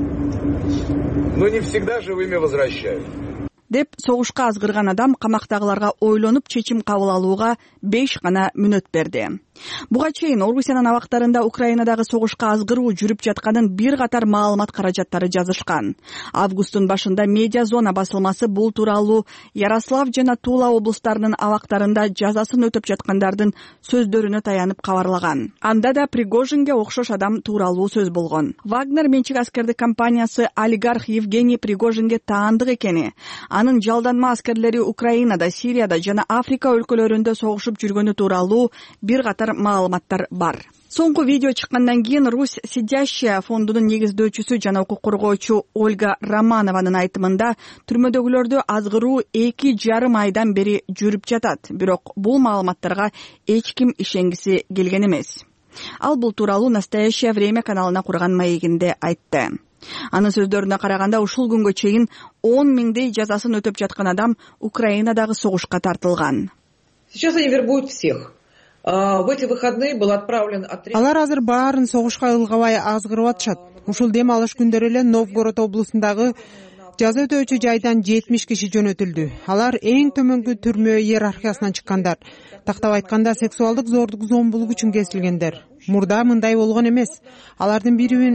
Но не всегда живыми возвращаю. Деп согушка азгырган адам камактагыларга ойлонуп чечим кабыл алууга 5 гана мүнөт берди. Буга чейин Орусиянын абактарында Украинадагы согушка азгыруу жүрүп жатканын бир катар маалымат каражаттары жазышкан. Августтун башында Медиа Зона басылмасы бул тууралуу Ярослав жана Тула облустарынын абактарында жазасын өтөп жаткандардын сөздөрүнө таянып кабарлаган. Анда да Пригожинге окшош адам тууралуу сөз болгон. Вагнер менчик аскердик компаниясы олигарх Евгений Пригожинге таандык экени, анын жалданма аскерлери Украинада, Сирияда жана Африка өлкөлөрүндө согушуп жүргөнү тууралуу бир катар маалыматтар бар. Соңку видео чыккандан кийин Русь сидящая фондунун негиздөөчүсү жана укук коргоочу Ольга Романованын айтымында түрмөдөгүлөрдү азгыруу 2,5 айдан бери жүрүп жатат. Бирок бул маалыматтарга эч ким ишенгиси келген эмес. Ал бул тууралуу Настоящее время каналына курган маегинде айтты. Анын сөздөрүнө караганда ушул күнгө чейин 10 миңдей жазасын өтөп жаткан адам Украинадагы согушка тартылган. Сейчас они вербуют всех. В эти выходные был отправлен отряд. Алар азыр баарын согушка ылгабай азгырып атышат. Ушул дем алыш күндөрү эле Новгород облусундагы жаза өтөөчү жайдан 70 киши жөнөтүлдү. Алар эң төмөнкү түрмө иерархиясынан чыккандар. Тактап айтканда сексуалдык зордук зомбулук үчүн кесилгендер. Мурда мындай болгон эмес. Алардын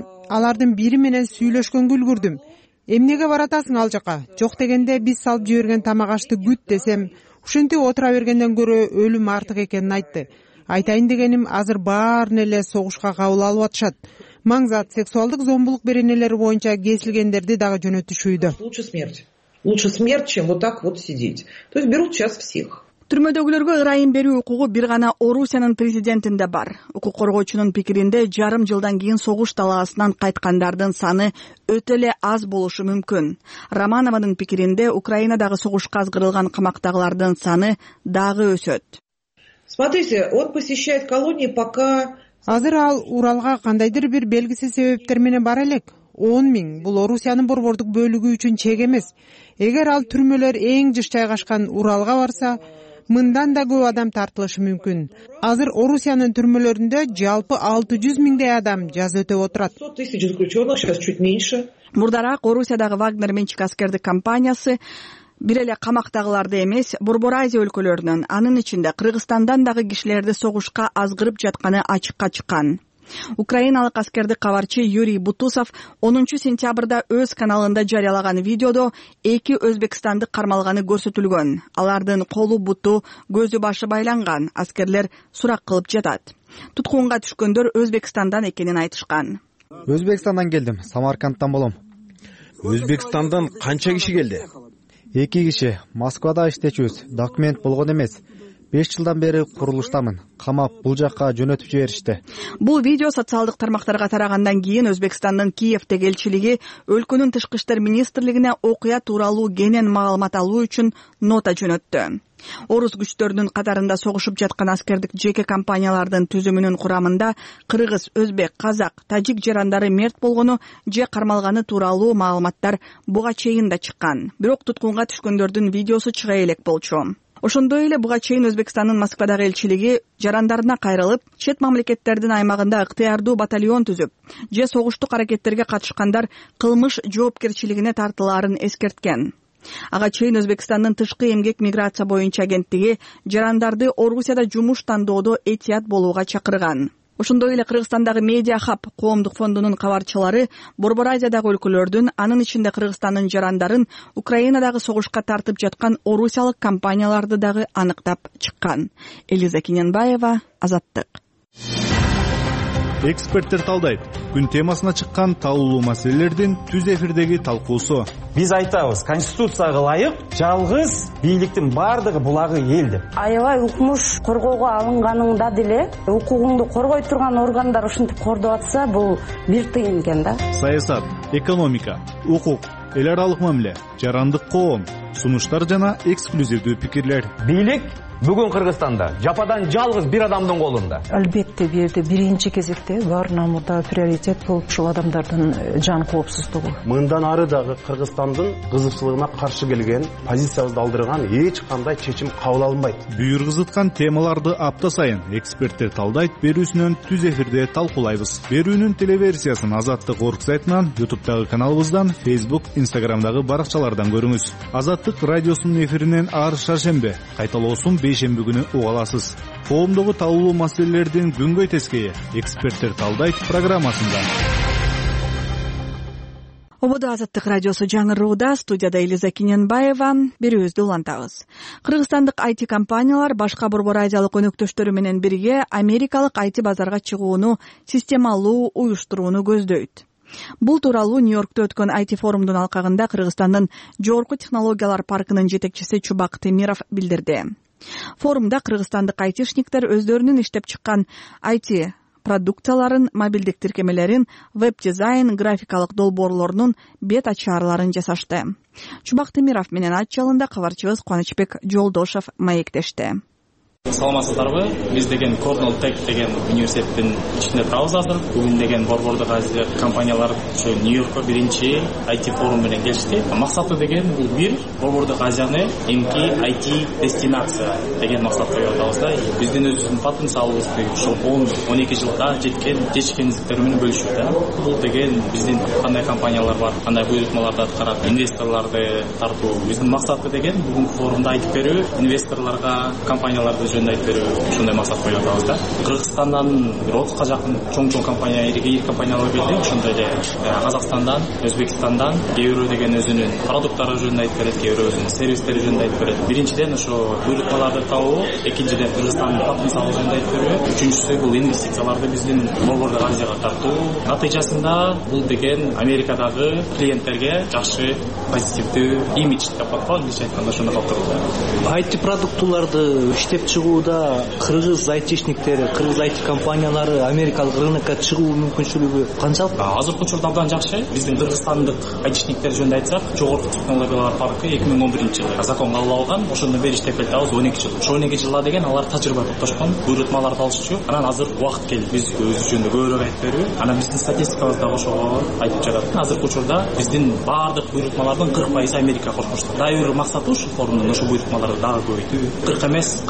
бири менен сүйлөшкөнгө үлгүрдүм. Эмнеге баратасың ал жака? Жок дегенде биз салып жиберген тамак ашты күт десем, ушинтип отура бергенден көрө өлүм артык экенин айтты. Айтайын дегеним, азыр баарын эле согушка кабыл алып атышат. Маңзат сексуалдык зомбулук беренелери боюнча кесилгендерди дагы жөнөтүшүүдө. Лучше смерть, чем вот так вот сидеть. То есть берут сейчас всех. Түрмөдөгүлөргө ырайым берүү укугу бир гана Орусиянын президентинде бар. Укук коргоочунун пикиринде жарым жылдан кийин согуш талаасынан кайткандардын саны өтө эле аз болушу мүмкүн. Романованын пикиринде Украинадагы согушка азгырылган камактагылардын саны дагы өсөт. Смотрите, он посещает колонии пока... Азыр ал Уралга кандайдыр бир белгисиз себептер менен бара элек. 10 миң бул Орусиянын борбордук бөлүгү үчүн чек эмес. Эгер ал түрмөлөр эң жыш жайгашкан Уралга барса, мындан да көп адам тартылышы мүмкүн. Азыр Орусиянын түрмөлөрүндө жалпы 600 миңдей адам жаза өтөп отурат. 100 тысяч заключенных, сейчас чуть меньше. Мурдараак Орусиядагы Вагнер менчик аскердик компаниясы бир эле камактагыларды эмес, Борбор Азия өлкөлөрүнөн, анын ичинде Кыргызстандан дагы кишилерди согушка азгырып жатканы ачыкка чыккан. Украиналык аскердик кабарчы Юрий Бутусов 10 сентябрда өз каналында жарыялаган видеодо 2 өзбекстандык кармалганы көрсөтүлгөн. Алардын колу, буту, көзү, башы байланган. Аскерлер сурак кылып жатат. Туткунга түшкөндөр Өзбекстандан экенин айтышкан. Өзбекстандан келдим, Самаркандтан болом. Өзбекстандан канча киши келди? 2 киши. Москвада иштечүбүз. Документ болгон эмес. 5 жылдан бери курулуштамын. Камап бул жакка жөнөтүп жиберишти. Бул видео социалдык тармактарга тарагандан кийин Өзбекстандын Киевдеги элчилиги өлкөнүн тышкы иштер министрлигине окуя тууралуу кенен маалымат алуу үчүн нота жөнөттү. Орус күчтөрүнүн катарында согушуп жаткан аскердик жеке компаниялардын түзүмүнүн курамында кыргыз, өзбек, казак, тажик жарандары мерт болгону же кармалганы тууралуу маалыматтар буга чейин да чыккан. Бирок туткунга түшкөндөрдүн видеосу чыга элек болчу. Ошондой эле буга чейин Өзбекстандын Москвадагы элчилиги жарандарына кайрылып, чет мамлекеттердин аймагында ыктыярдуу батальон түзүп, же согуштук аракеттерге катышкандар кылмыш жоопкерчилигине тартылаарын эскерткен. Ага чейин Өзбекстандын тышкы эмгек миграция боюнча агенттиги жарандарды Орусияда жумуш тандоодо этият болууга чакырган. Ошондой эле Кыргызстандагы Медиа Хаб коомдук фондунун кабарчылары Борбор Азиядагы өлкөлөрдүн, анын ичинде Кыргызстандын жарандарын Украинадагы согушка тартып жаткан орусиялык компанияларды дагы аныктап чыккан. Элиза Кененбаева, Азаттык. Эксперттер талдайт. Күн темасына чыккан талуулуу маселелердин түз эфирдеги талкуусу. Биз айтабыз, конституцияга ылайык жалгыз бийликтин бардыгы булагы эл деп. Аябай укмуш коргоого алынганыңда деле укугуңду коргой турган органдар ушинтип кордоп атса, бул бир тыйын экен да. Саясат, экономика, укук, эл аралык мамиле, жарандык коом, сунуштар жана эксклюзивдүү пикирлер. Бийлик бүгүн Кыргызстанда жападан жалгыз бир адамдын колунда. Албетте бул жерде биринчи кезекте баарынан мурда приоритет болуп ушул адамдардын жан коопсуздугу. Мындан ары дагы Кыргызстандын кызыкчылыгына каршы келген, позициябызды алдырган эч кандай чечим кабыл алынбайт. Бүйүргүзүткан темаларды апта сайын эксперттер талдайт берүүсүнөн түз эфирде талкуулайбыз. Берүүнүн телеверсиясын Азаттык орг сайтынан, YouTube'дагы каналыбыздан, Facebook, Instagram'дагы баракчалардан көрүңүз. Азаттык радиосунун эфиринен ар шаршембе, кайталоосун бейшемби күнү уга аласыз. Коомдогу талуулуу маселелердин күнгөй тескейи эксперттер талдайт программасында. Ободо Азаттык радиосу жаңырууда, студияда Элиза Кененбаева, берүүбүздү улантабыз. Кыргызстандык IT компаниялар башка Борбор Азиялык өнөктөштөрү менен бирге Америкалык IT базарга чыгууну системалуу уюштурууну көздөйт. Бул тууралуу Нью-Йоркто өткөн IT форумдун алкагында Кыргызстандын жогорку технологиялар паркынын жетекчиси Чубак Темиров билдирди. Форумда кыргызстандык айтишниктер өздөрүнүн иштеп чыккан IT продукцияларын, мобилдик тиркемелерин, веб-дизайн, графикалык долбоорлорунун бет ачаарларын жасашты. Чубак Темиров менен ачалында кабарчыбыз Кубанычбек Жолдошов маектешти. Саламатсыздарбы? Биз деген Cornell Tech деген университеттин ичинде турабыз азыр. Бүгүн деген Борбордук Азия компаниялар ошо Нью-Йоркко биринчи IT форум менен келишти. Максаты деген бул бир Борбордук Азияны эмки IT дестинация деген максатты коюп атабыз да. Биздин өзүбүздүн потенциалыбызды ушул 10-12 жылда жетишкендиктер менен бөлүшүү да. Бул деген биздин кандай компаниялар бар, кандай буйрутмаларды аткарат, инвесторлорду тартуу. Биздин максаты деген бүгүнкү форумда айтып берүү, инвесторлорго, компанияларды айтып берүү, ушундай максат коюп атабыз да. Кыргызстандан бир 30га жакын чоң компания, ири компаниялар келди. Ошондой эле Казакстандан, Өзбекстандан кээ бирөө деген өзүнүн продукттары жөнүндө айтып берет, кээ бирөө өзүнүн сервистери жөнүндө айтып берет. Биринчиден ошо буйрутмаларды табуу, экинчиден Кыргызстандын потенциалы жөнүндө айтып берүү, үчүнчүсү бул инвестицияларды биздин Борбордук Азияга тартуу. Натыйжасында бул деген Америкадагы клиенттерге жакшы позитивдүү имидж деп коет, инглизче айтканда ошондой калтыруу. IT продуктуларды иштеп чыгууда кыргыз айтишниктери, кыргыз IT компаниялары Америкалык рынокко чыгуу мүмкүнчүлүгү канчалык? Азыркы учурда абдан жакшы. Биздин кыргызстандык айтишниктер жөнүндө айтсак, жогорку технологиялар паркы 2011-жылы закон кабыл алган. Ошондон бери иштеп келатабыз 12 жыл. Ошол 12 жылда деген алар тажрыйба топтошкон, буйрутмаларды алышчу. Анан азыр убакыт келди биз өзүбүз жөнүндө көбүрөөк айтып берүү. Анан биздин статистикабыз дагы ошого айтып жатат. Азыркы учурда биздин баардык буйрутмалардын 40% Америкага кошмуштур. Дагы бир максаты ушул форумдун ошо буйрутмаларды дагы көбөйтүү. 40 эмес, 45,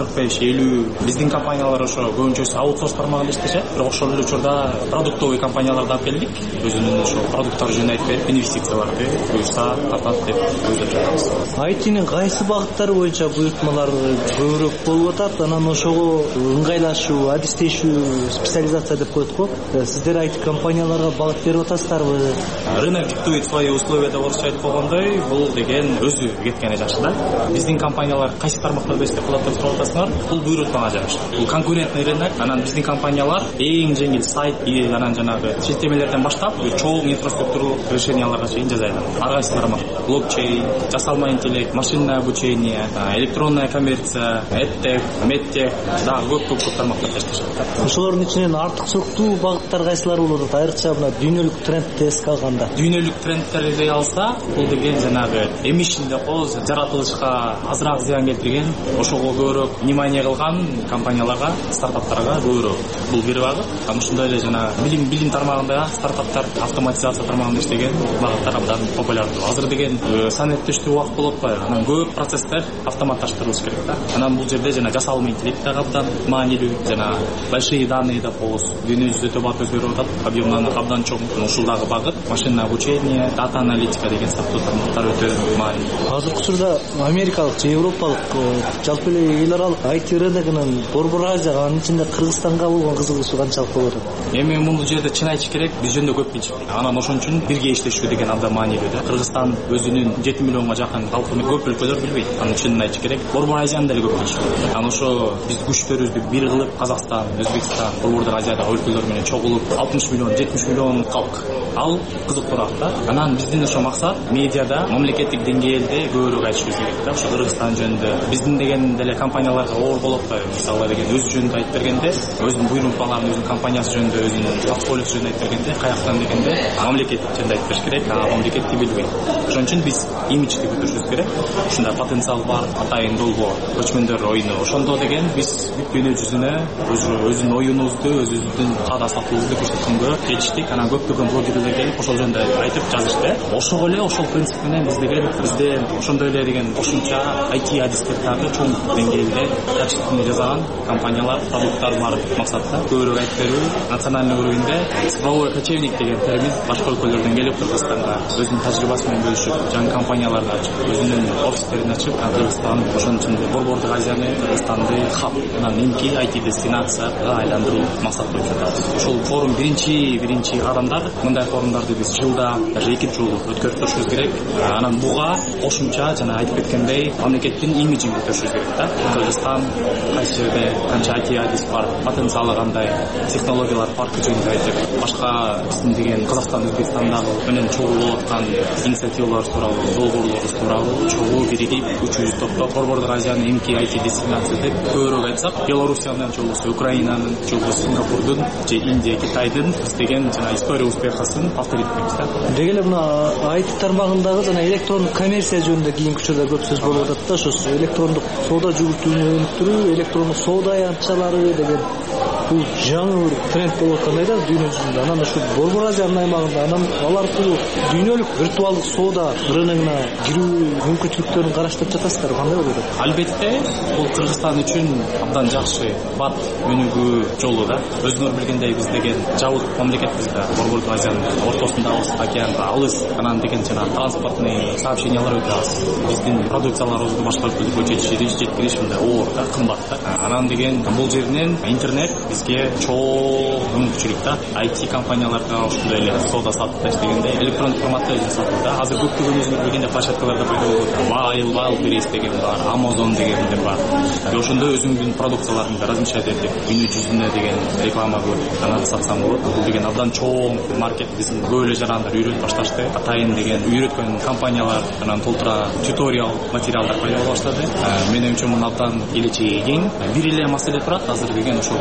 60-50. Биздин компаниялар ошо көбүнчөсү аутсорс тармагында иштешет. Бирок ошол эле учурда продуктовый компанияларды алып келдик. Өзүнүн ошо продукттарын жөнөтүп берип, инвестицияларды буюрса тартат деп көздөп жатабыз. ITнин кайсы багыттары боюнча буйртмалар көбүрөөк болуп атат? Анан ошого ыңгайлашуу, адистешүү, специализация деп коет го. Сиздер IT компанияларга багыт берип атасыздарбы? Рынок диктует свои условия деп орусча айтып койгондой, бул деген өзү кеткени жакшы да. Биздин компаниялар кайсы тармактарда иштеп калат деп сурап атасыңар, бул буйртмага жараша. Бул конкурентный рынок. Анан биздин компаниялар эң жеңил сайт, анан жанагы системалерден баштап чоң инфраструктуралык решенияларга чейин жасайт. Ар кайсы тармак: блокчейн, жасалма интеллект, машинное обучение, электронная коммерция, эдтек, медтек, дагы көп тармактарда иштешет. Ошолордун ичинен артыкчылыктуу багыттар кайсылар болуп атат? Айрыкча мына дүйнөлүк трендти эске алганда. Дүйнөлүк трендтерди алса, бул деген жанагы emission деп коебуз, жаратылышка азыраак зыян келтирген, ошого көбүрөөк внимание кылган компанияларга, стартаптарга көбүрөөк бул бир багыт. Анан ушундай эле жана билим тармагында стартаптар, автоматизация тармагында иштеген багыттар абдан популярдуу. Азыр деген санеттештүү убакыт болуп атпайбы? Анан көп процесстер автоматташтырылыш керек да. Анан бул жерде жана жасалма интеллект дагы абдан маанилүү, жана большие данные деп коебуз. Дүйнө жүзүндө төбат өзгөрүп атат, объемдон абдан чоң. Ушул дагы багыт, машинное обучение, дата аналитика деген сыяктуу тармактар өтө маанилүү. Азыркы учурда америкалык же европалык жалпы эле эл аралык IT рыногунун Борбор Азияга, анын ичинде Кыргызстанга болгон кызыгуучу канчалык болот? Эми бул жерде чын айтыш керек, биз жөнүндө көп кийинчилик. Анан ошон үчүн бирге иштешүү деген абдан маанилүү да. Кыргызстан өзүнүн 7 миллионго жакын халкын көп өлкөлөр билбейт. Анын үчүн айтыш керек, Борбор Азияны деле көп кийинчилик. Анан ошо биз күчтөрүбүздү бир кылып, Казакстан, Өзбекстан, Борбор Азиядагы өлкөлөр менен чогулуп 60 миллион, 70 миллион калк. Ал кызыктуураак да. Анан биздин ошо максат медиада, мамлекеттик деңгээлде көбүрөөк айтышыбыз керек да. Ошо Кыргызстан жөнүндө биздин деген деле компанияларга оор болуп атпайбы? Мисалы деген өзү жөнүндө айтып бергенде, өзүнүн буйртмаларын, өзүнүн компаниясы жөнүндө, өзүнүн портфолиосу жөнүндө айтып бергенде, каяктан дегенде мамлекет жөнүндө айтып бериш керек. Мамлекетти билбейт. Ошон үчүн биз имиджди көтөрүшүбүз керек. Ушундай потенциал бар, атайын долбоор, көчмөндөр оюну. Ошондо деген биз бүт дүйнө жүзүнө өзүнүн оюнубузду, өзүбүздүн каада сатуубузду көрсөткөнгө жетиштик. Анан көптөгөн блогерлер келип ошол жөнүндө айтып жазышты. Ошол эле ошол принцип менен бизде ошондой эле деген кошумча IT адистер дагы чоң деңгээлде качественный жасаган компаниялар, продукттар бар максатта көбүрөөк айтып берүү. Национальный уровеньде цифровой кочевник деген термин башка өлкөлөрдөн келип Кыргызстанга өзүнүн тажрыйбасы менен бөлүшүп, жаңы компанияларды ачып, өзүнүн офистерин ачып, Кыргызстан ошон үчүн Борбордук Азияны, Кыргызстанды хаб, анан эмки IT дестинацияга айландыруу максат коюп жатабыз. Ошол форум биринчи кадамдар. Мындай форумдарды биз жылда даже 2 жолу өткөрүп турушубуз керек. Анан буга кошумча жана айтып кеткендей мамлекеттин имиджин көтөрүшүбүз керек да. Кыргызстан кайсы жерде канча IT адис бар, потенциалы кандай, технологиялар паркы жөнүндө айтып, башка биздин деген Казакстан, Өзбекстандагы менен чогуу болуп аткан инициативалар тууралуу, долбоорлорубуз тууралуу чогуу биригип, үчүбүз топтоп Борбордук Азияны эмки IT дестинация деп көбүрөөк айтсак, Белоруссиянын же болбосо Украинанын, же болбосо Сингапурдун, же Индия, Китайдын биз деген жана история успехасын повторить этебиз да. Деги эле мына IT тармагындагы жана электрондук коммерция жөнүндө кийинки учурда көп сөз болуп атат да. Ошо электрондук соода жүгүртүүнү өнүктүрүү, электрондук соода аянтчалары деген бул жаңы бир тренд болуп аткандай да дүйнө жүзүндө. Анан ошо Борбор Азиянын аймагында анан ал аркылуу дүйнөлүк виртуалдык соода рыногуна кирүү мүмкүнчүлүктөрүн караштырып жатасыздар, кандай болуп атат? Албетте, бул Кыргызстан үчүн абдан жакшы бат өнүгүү жолу да. Өзүңөр билгендей биз деген жабык мамлекетпиз да. Борбордук Азиянын ортосундабыз, океанга алыс. Анан деген жана транспортный сообщениялар өтө аз. Биздин продукцияларыбызды башка өлкөлөргө жеткириш мындай оор да, кымбат да. Анан деген бул жеринен интернет бизге чоң мүмкүнчүлүк да. IT компанияларга ошондой эле соода саттык дегенде электрондук форматта сатуу да. Азыр көптөгөн өзүңөр билгендей площадкаларда пайда болуп атат. Wildberries деген бар, Amazon дегендер бар. Ошондо өзүңдүн продукцияларыңды размещать этип, дүйнө жүзүнө деген реклама көрүп, анан сатсаң болот. Бул деген абдан чоң маркет. Биздин көп эле жарандар үйрөнүп башташты. Атайын деген үйрөткөн компаниялар анан толтура туториал материалдар пайда боло баштады. Менин үчүн мун абдан келечеги кең. Бир эле маселе турат азыр деген ошол логистика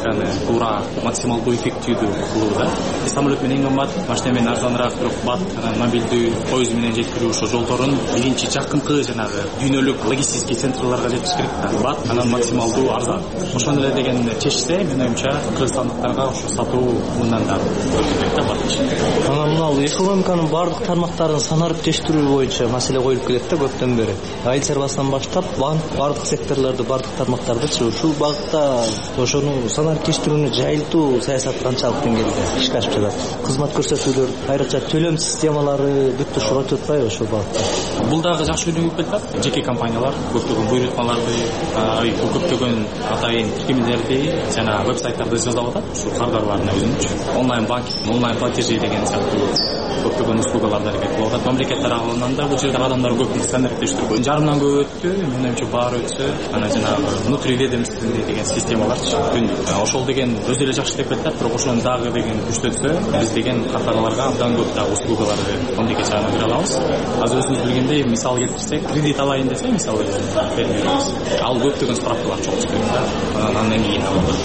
техниканы туура максималдуу эффективдүү кылууда. Самолет менен кымбат, машина менен арзаныраак, бирок бат мобилдүү поезд менен жеткирүү ошо жолдорун биринчи жакынкы жанагы дүйнөлүк логистический центрларга жеткириш керек да. Бат анан максималдуу арзан. Ошону эле деген чечсе, менин оюмча кыргызстандыктарга ошо сатуу мындан да өтүп да бат. Анан мына экономиканын бардык тармактарын санариптештирүү боюнча маселе коюлуп келет да көптөн бери. Айыл чарбасынан баштап бардык секторлорду, бардык тармактардычы ушул багытта ошону санариптештирүүнү жайылтуу саясаты канчалык деңгээлде ишке ашып жатат? Кызмат көрсөтүүлөр, айрыкча төлөм системалары бүт ушугатып атпайбы ошол багытта? Бул дагы жакшы өнүгүп келатат. Жеке компаниялар көптөгөн буйрутмаларды, көптөгөн атайын тиркемелерди жана веб-сайттарды жасап атат. Ушул кардарлардын өзүнчү онлайн банкинг, онлайн платежи деген сыяктуу көптөгөн услугаларды аракет кылып атат. Мамлекет тарабынан да бул жерде адамдар көп санариптештирүү жарымдан көп өттү. Менин оюмча баары өтсө, анан жанагы внутриведомственный деген системалар түндүк. Ошол деген өзү эле жакшы деп атат, бирок ошону дагы деген күчтөтсө, биз деген кардарларга абдан көп дагы услугаларды мамлекет жагынан бере алабыз. Азыр өзүңүз билгендей, мисал келтирсек, кредит алайын десе, мисалы беребиз. Ал көптөгөн справкалар чогуу керек да. Андан кийин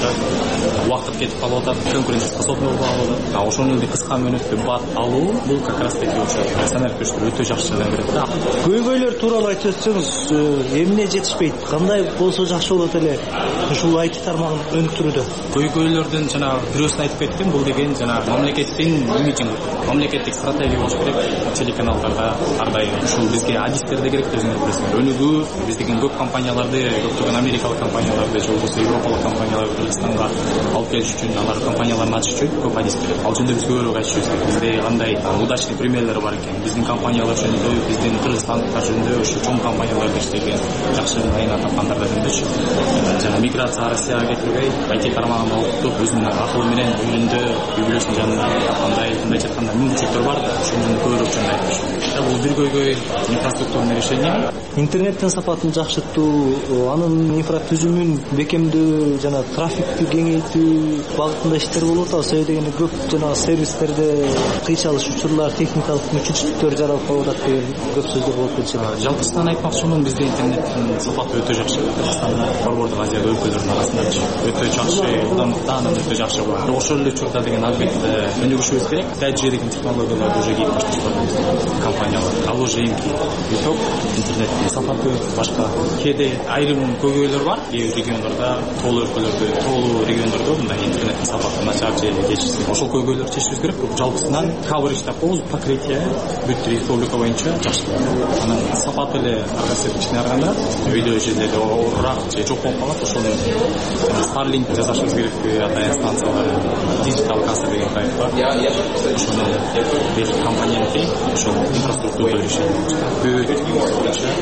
убакыт кетип калып атат, конкуренция способный болуп атат. Ошону кыска мөөнөттө бат алуу бул как раз таки ошо санариптештирүү өтө жакшы жардам берет да. Көйгөйлөр тууралуу айтып өтсөңүз, эмне жетишпейт? Кандай болсо жакшы болот эле ушул IT тармагын өнүктүрүүдө? Көйгөйлөрдүн жана бирөөсүн айтып кеттим, бул деген жана мамлекеттин имиджин, мамлекеттик стратегия болуш керек. Телеканалдарда ар дайым ушул бизге адистер да керек, өзүңүз билесиңер. Өнүгүү, биз деген көп компанияларды, көптөгөн америкалык компанияларды, же болбосо европалык компанияларды Кыргызстанга алып келиш үчүн, алар компанияларын ачыш үчүн көп адис керек. Ал жөнүндө биз көбүрөөк айтышыбыз керек. Бизде кандай удачный примерлер бар экен. Биздин компаниялар жөнүндө, биздин кыргызстандыктар жөнүндө, ошо чоң компанияларда иштеген жакшы айна тапкандар жөнүндө жана миграция Россияга кетирбей, IT тармагын окутуп, өзүнүн акылы менен үйүндө, үй-бүлөсүнүн жанында кандай жатканда мүмкүнчүлүктөр бар да, ошону көбүрөөк жөнүндө айтыш. Бул бир көйгөй инфраструктурный решение. Интернеттин сапатын жакшыртуу, анын инфратүзүмүн бекемдөө жана трафикти кеңейтүү багытында иштер болуп атат. Себеби дегенде көп жана сервистерде кыйчалыш учурлар, техникалык мүмкүнчүлүктөр жаралып калып атат деген көп сөздөр болуп келишет. Жалпысынан айтмакчымын, бизде интернеттин сапаты өтө жакшы. Кыргызстанда Борбордук Азия өлкөлөрүнүн арасында өтө жакшы, ылдамдыкта анан өтө жакшы бар. Бирок ошол эле учурда деген албетте өнүгүшүбүз керек. 5G деген технологияларды уже кийип башташты компаниялар. Ал уже эми иток интернеттин сапаты башка. Кээде айрым көйгөйлөр бар. Кээ региондордо, тоолуу өлкөлөрдө, тоолуу региондордо мындай интернеттин сапаты начар же кечирсе, ошол көйгөйлөрдү чечишибиз керек. Жалпысынан coverage деп коебуз, покрытие бүт республика боюнча жакшы. Анан сапаты эле ичине караганда үйдө жерлерде оорураак же жок болуп калат. Ошону Starlink жасашыбыз керек, атайын станциялар, Digital Casa деген проект бар. Ошону бир компоненти, ошол инфраструктура решение боюнча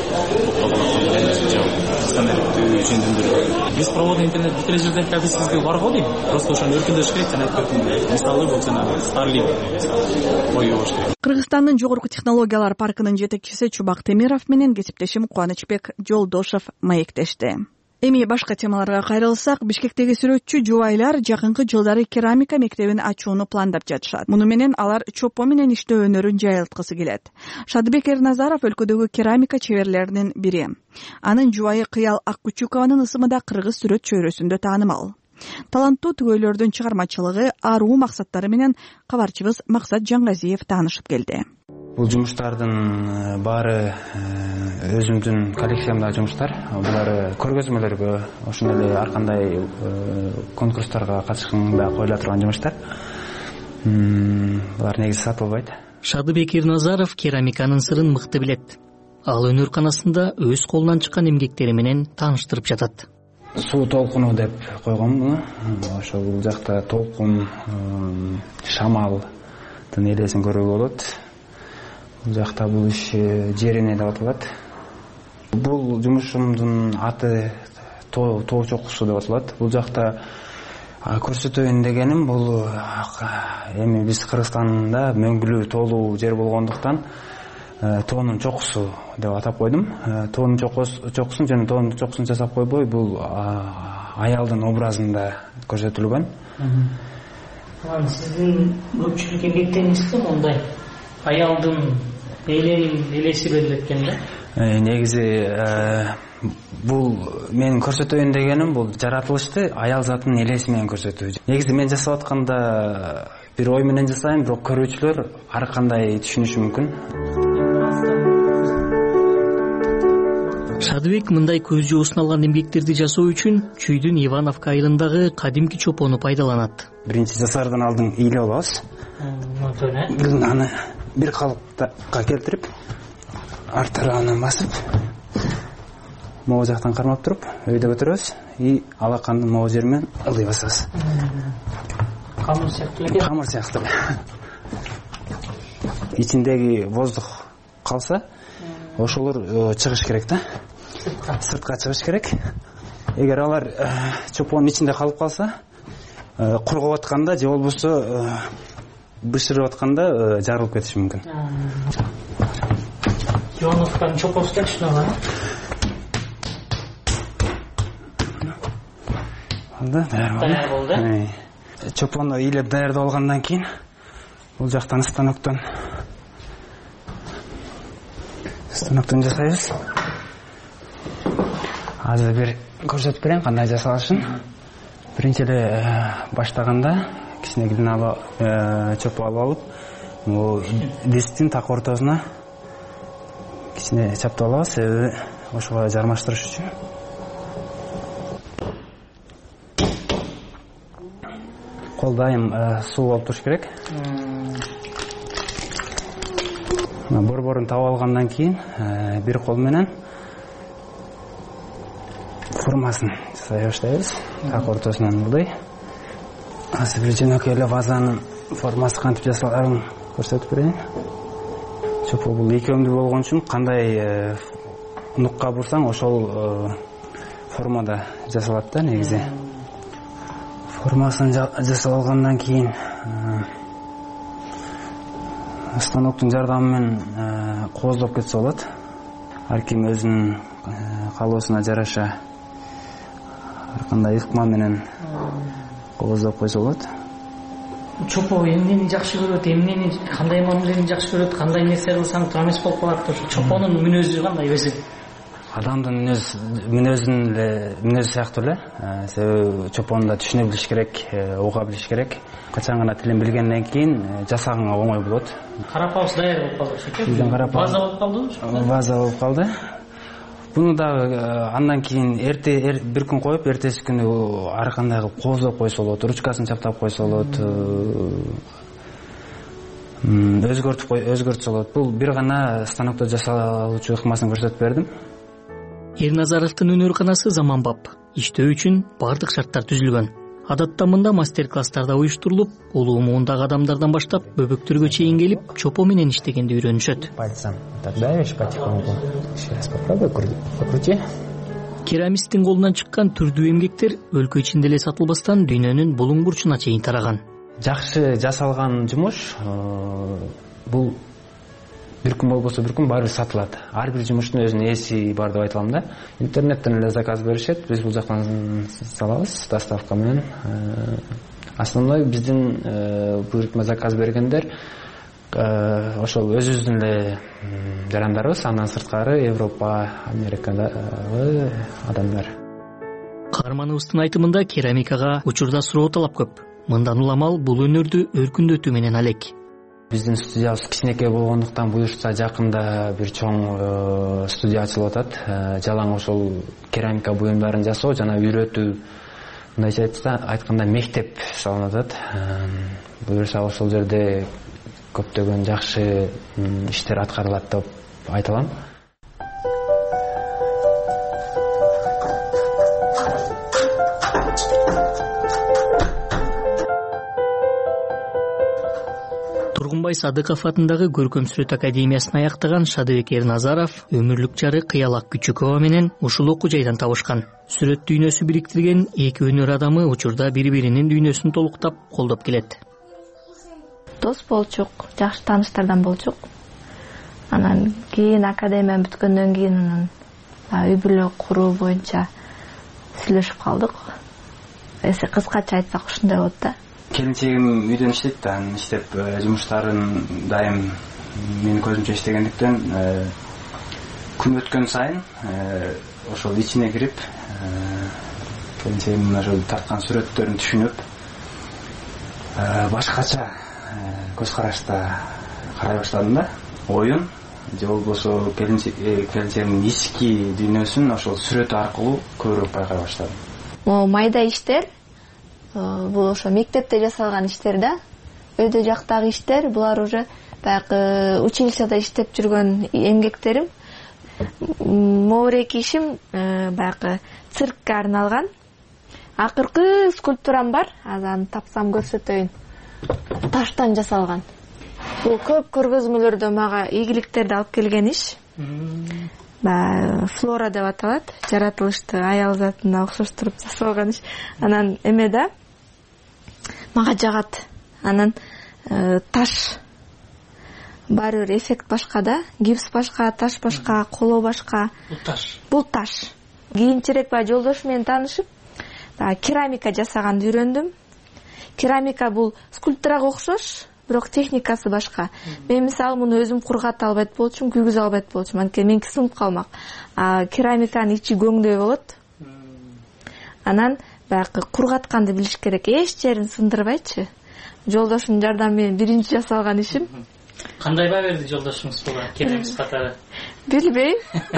санариптүү жөндөндүрүү. Беспроводный интернет бүт эле жерде кабель сизге бар го дейм. Просто ошону өркүндөтүш керек жана айтып кеттим. Мисалы бул жанагы Starlink коюш керек. Кыргызстандын жогорку технологиялар паркынын жетекчиси Чубак Темиров менен кесиптешим Кубанычбек Жолдошов маектешти. Эми башка темаларга кайрылсак, Бишкектеги сүрөтчү жубайлар жакынкы жылдары керамика мектебин ачууну пландап жатышат. Муну менен алар чопо менен иштөө өнөрүн жайылткысы келет. Шадыбек Эрназаров өлкөдөгү керамика чеберлеринин бири. Анын жубайы Кыял Аккучукованын ысымы да кыргыз сүрөт чөйрөсүндө таанымал. Таланттуу түгөйлөрдүн чыгармачылыгы, аруу максаттары менен кабарчыбыз Максат Жаңгазиев таанышып келди. Бул жумуштардын баары өзүмдүн коллекциямдагы жумуштар. Булар көргөзмөлөргө, ошондой эле ар кандай конкурстарга катышканда коюла турган жумуштар. Булар негизи сатылбайт. Шадыбек Эрназаров керамиканын сырын мыкты билет. Ал өнөрканасында өз колунан чыккан эмгектери менен тааныштырып жатат. Суу толкуну деп койгом муну. Ошо бул жакта толкун, шамалдын элесин көрүүгө болот. Бул жакта бул иш жерине деп аталат. Бул жумушумдун аты тоо чокусу деп аталат. Бул жакта көрсөтөйүн дегеним, бул эми биз Кыргызстанда мөңгүлүү тоолуу жер болгондуктан тоонун чокусу деп атап койдум. Тоонун чокусун жана тоонун чокусун жасап койбой, бул аялдын образында көрсөтүлгөн. Сиздин көпчүлүк эмгектериңизде мондай аялдын элеси берилет экен да? Негизи бул менин көрсөтөйүн дегеним бул жаратылышты аял затынын элеси менен көрсөтүү. Негизи мен жасап атканда бир ой менен жасайм, бирок көрүүчүлөр ар кандай түшүнүшү мүмкүн. Шадыбек мындай көз жоосун алган эмгектерди жасоо үчүн Чүйдүн Ивановка айылындагы кадимки чопону пайдаланат. Биринчи жасаардан алдын ыйлап алабыз. Аны бир калыпка келтирип, арт тарабынан басып, могу жактан кармап туруп, өйдө көтөрөбүз и алаканды могу жер менен ылдый басабыз. Камыр сыяктуу. Камыр сыяктуу. Ичиндеги воздух калса, ошолор чыгыш керек да. Сыртка чыгыш керек. Эгер алар чопонун ичинде калып калса, кургап атканда же болбосо бышырып атканда жарылып кетиши мүмкүн. Ивановканын чопосу дечүнөгө. Даяр болду. Чопону ыйлап даярдап алгандан кийин бул жактан станоктон жасайбыз. Азыр бир көрсөтүп берейин кандай жасалышын. Биринчи эле баштаганда кичине глиналы чопо алып алып, бул дисктин так ортосуна кичине чаптап алабыз, себеби ошого жармаштырыш үчүн. Кол дайым суу болуп туруш керек. Борборун таап алгандан кийин бир кол менен формасын жасай баштайбыз. Так ортосунан мындай. Азыр бир жөнөкөй эле вазанын формасы кантип жасаларын көрсөтүп берейин. Чопо бул эки өңдүү болгон үчүн кандай нукка бурсаң ошол формада жасалат да негизи. Формасын жасап алгандан кийин станоктун жардамы менен кооздоп кетсе болот. Ар ким өзүнүн каалоосуна жараша ар кандай ыкма менен кооздоп койсо болот. Чопо эмнени жакшы көрөт, эмнени кандай мамилени жакшы көрөт, кандай нерсе кылсаң туура эмес болуп калат. Ошо чопонун мүнөзү кандай өзү? Адамдын мүнөзү сыяктуу эле. Себеби чопону да түшүнө билиш керек, уга билиш керек. Качан гана тилин билгенден кийин жасаганга оңой болот. Карапабыз даяр болуп калды. База болуп калдыбы? База болуп калды. Буну дагы андан кийин бир күн коюп, эртеси күнү ар кандай кылып кооздоп койсо болот, ручкасын чаптап койсо болот. Өзгөртсө болот. Бул бир гана станокто жасалуучу ыкмасын көрсөтүп бердим. Эрназаровдун өнөрканасы заманбап. Иштөө үчүн бардык шарттар түзүлгөн. Адатта мында мастер-класстарда уюштурулуп, улуу муундагы адамдардан баштап бөбөктөргө чейин келип, чопо менен иштегенди үйрөнүшөт. Керамисттин колунан чыккан түрдүү эмгектер өлкө ичинде эле сатылбастан дүйнөнүн булуң бурчуна чейин тараган. Жакшы жасалган жумуш бул бир күн болбосо бир күн баары бир сатылат. Ар бир жумуштун өзүнүн эси бар деп айта алам да. Интернеттен эле заказ беришет, биз бул жактан салабыз доставка менен. Основной биздин буйрутма заказ бергендер ошол өзүбүздүн эле жарандарыбыз, андан сырткары Европа, Америкадагы адамдар. Каарманыбыздын айтымында керамикага учурда суроо талап көп. Мындан уламал бул өнөрдү өркүндөтүү менен алек. Биздин студиябыз кичинекей болгондуктан буюрса жакында бир чоң студия ачылып атат. Жалаң ошол керамика буюмдарын жасоо жана үйрөтүү, мындайча айтканда мектеп салынып атат. Буюрса ошол жерде көптөгөн жакшы иштер аткарылат деп айта алам. Тургунбай Садыков атындагы Көркөм сүрөт академиясын аяктаган Шадыбек Эрназаров өмүрлүк жары Кыялак Күчүкова менен ушул окуу жайдан табышкан. Сүрөт дүйнөсү бириктирген эки өнөр адамы учурда бири-биринин дүйнөсүн толуктап, колдоп келет. Дос болчук, жакшы тааныштардан болчук. Анан кийин академия бүткөндөн кийин үй бүлө куруу боюнча сүйлөшүп калдык. Кыскача айтсак ушундай болот да. Келинчегим үйдөн иштейт да, иштеп жумуштарын дайым менин көзүмчө иштегендиктен күн өткөн сайын ошол ичине кирип келинчегимдин ошол тарткан сүрөттөрүн түшүнүп башкача көз карашта карай баштадым да. Оюн же болбосо келинчегимдин ички дүйнөсүн ошол сүрөт аркылуу көбүрөөк байкай баштадым. Могу майда иштер, бул ошо мектепте жасалган иштер да. Өйдө жактагы иштер, булар уже баягы училищеде иштеп жүргөн эмгектерим. Моореки ишим баягы циркке арналган. Акыркы скульптурам бар, азан тапсам көрсөтөйүн. Таштан жасалган. Бул көп көргөзмөлөрдө мага ийгиликтерди алып келген иш. Флора деп аталат, жаратылышты аял затына окшоштуруп жасалган иш. Анан эме да мага жагат. Анан таш баары бир эффект башка да, гипс башка, таш башка, коло башка. Бул таш. Кийинчерээк баягы жолдош менен таанышып, керамика жасаганды үйрөндүм. Керамика бул скульптурага окшош, бирок техникасы башка. Мен мисалы муну өзүм кургата албайт болчумун, күйгүзө албайт болчумун, анткени меники сынып калмак. Керамиканын ичи көңдөй болот. Анан баягы кургатканды билиш керек, эч жерин сындырбайчы. Жолдошумдун жардамы менен биринчи жасалган ишим. Кандай баа берди жолдошуңуз буга керемис катары? Билбейм.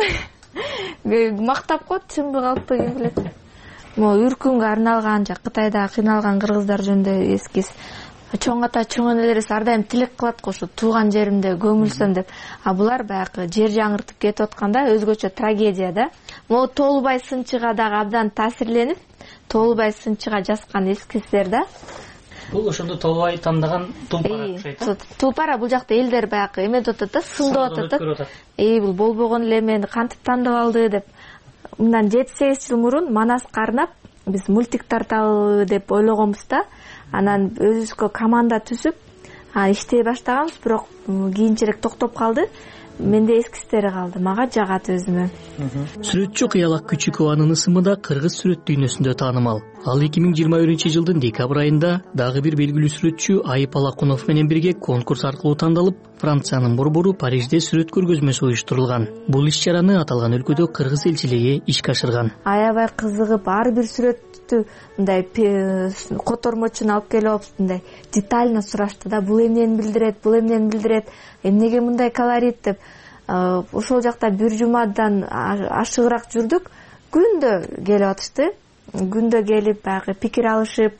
Мактап коет, чынбы калпты ким билет. Могу үркүнгө арналган, Кытайда кыйналган кыргыздар жөнүндө эскиз. Чоң ата, чоң энелерибиз ар дайым тилек кылат го, ушу тууган жеримде көмүлсөм деп. Булар баягы жер жаңыртып кетип атканда өзгөчө трагедия да. Могу Толубай сынчыга дагы абдан таасирленип, Толубай сынчыга жазган эскиздер да. Бул ошондо Толубай тандаган тумпара окшойт. Тумпара бул жакта элдер баягы эме деп атат да, сындап атат. Бул болбогон эле, мени кантип тандап алды деп. Мындан 7-8 жыл мурун Манаска арнап биз мультик тарталы деп ойлогонбуз да. Анан өзүбүзгө команда түзүп, иштей баштаганбыз, бирок кийинчерээк токтоп калды. Менде эскистери калды, мага жагат өзүмө. Сүрөтчү Кыялак Күчүкованын ысымы да кыргыз сүрөт дүйнөсүндө таанымал. Ал 2021-жылдын декабрь айында дагы бир белгилүү сүрөтчү Айып Алакунов менен бирге конкурс аркылуу тандалып, Франциянын борбору Парижде сүрөт көргөзмөсү уюштурулган. Бул иш-чараны аталган өлкөдө кыргыз элчилиги ишке ашырган. Аябай кызыгып, ар бир сүрөттү мындай котормочуна алып келип, мындай детально сурашты да, бул эмнени билдирет, бул эмнени билдирет, эмнеге мындай колорит деп. Ошол жакта бир жумадан ашыгыраак жүрдүк. Күндө келип атышты. Күндө келип баягы пикир алышып,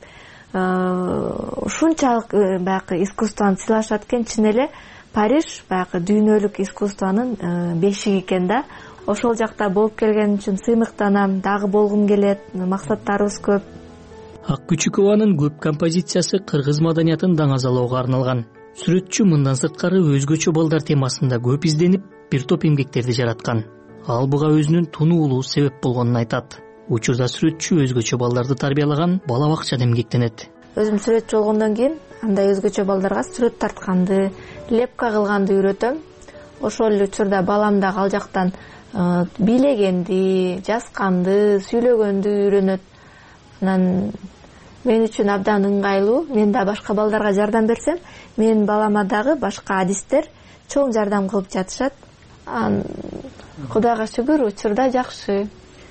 ушунчалык баягы искусствону сыйлашат экен. Чын эле Париж баягы дүйнөлүк искусствонун бешиги экен да. Ошол жакта болуп келген үчүн сыймыктанам, дагы болгум келет, максаттарыбыз көп. Ак Күчүкованын көп композициясы кыргыз маданиятын даңазалоого арналган. Сүрөтчү мындан сырткары өзгөчө балдар темасында көп изденип, бир топ эмгектерди жараткан. Ал буга өзүнүн тунуулуу себеп болгонун айтат. Учурда сүрөтчү өзгөчө балдарды тарбиялаган бала бакчада эмгектенет. Өзүм сүрөтчү болгондон кийин андай өзгөчө балдарга сүрөт тартканды, лепка кылганды үйрөтөм. Ошол эле учурда балам дагы ал жактан бийлегенди, жазганды, сүйлөгөндү үйрөнөт. Анан мен үчүн абдан ыңгайлуу. Мен да башка балдарга жардам берсем, менин балама дагы башка адистер чоң жардам кылып жатышат. Кудайга шүгүр, учурда жакшы.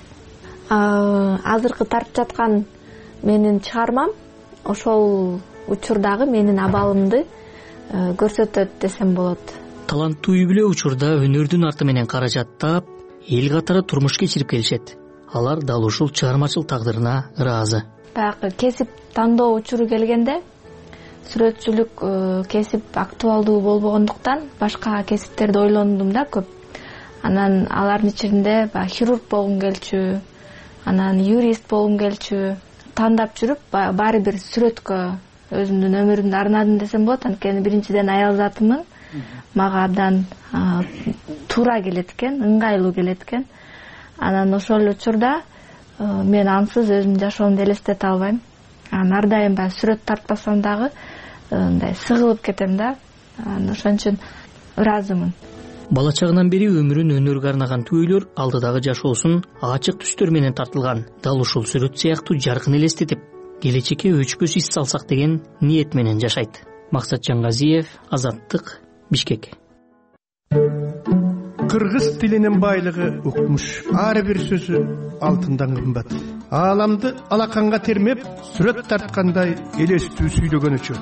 Азыркы тартып жаткан менин чыгармам ошол учурдагы менин абалымды көрсөтөт десем болот. Таланттуу үй бүлө учурда өнөрдүн арты менен каражаттап, эл катары турмуш кечирип келишет. Алар дал ушул чыгармачыл тагдырына ыраазы. Баягы кесип тандоо учуру келгенде сүрөтчүлүк кесип актуалдуу болбогондуктан башка кесиптерди ойлондум да көп. Анан алардын ичинде хирург болгум келчү, анан юрист болгум келчү. Тандап жүрүп, баары бир сүрөткө өзүмдүн өмүрүмдү арнадым десем болот. Анткени биринчиден аял затымын. Мага абдан туура келет экен, ыңгайлуу келет экен. Анан ошол учурда мен ансыз өзүмдүн жашоомду элестете албайм. Ар дайым сүрөт тартпасам дагы мындай сыгылып кетем да. Ошон үчүн ыраазымын. Бала чагынан бери өмүрүн өнөргө арнаган түбөлөр алдыдагы жашоосун ачык түстөр менен тартылган. Дал ушул сүрөт сыяктуу жаркын элестетип, келечекке өчпөс из салсак деген ниет менен жашайт. Максат Жангазиев, Азаттык, Бишкек. кыргыз тилинин байлыгы укмуш, ар бир сөзү алтындан кымбат. Ааламды алаканга термеп, сүрөт тарткандай элестүү сүйлөгөнүчө.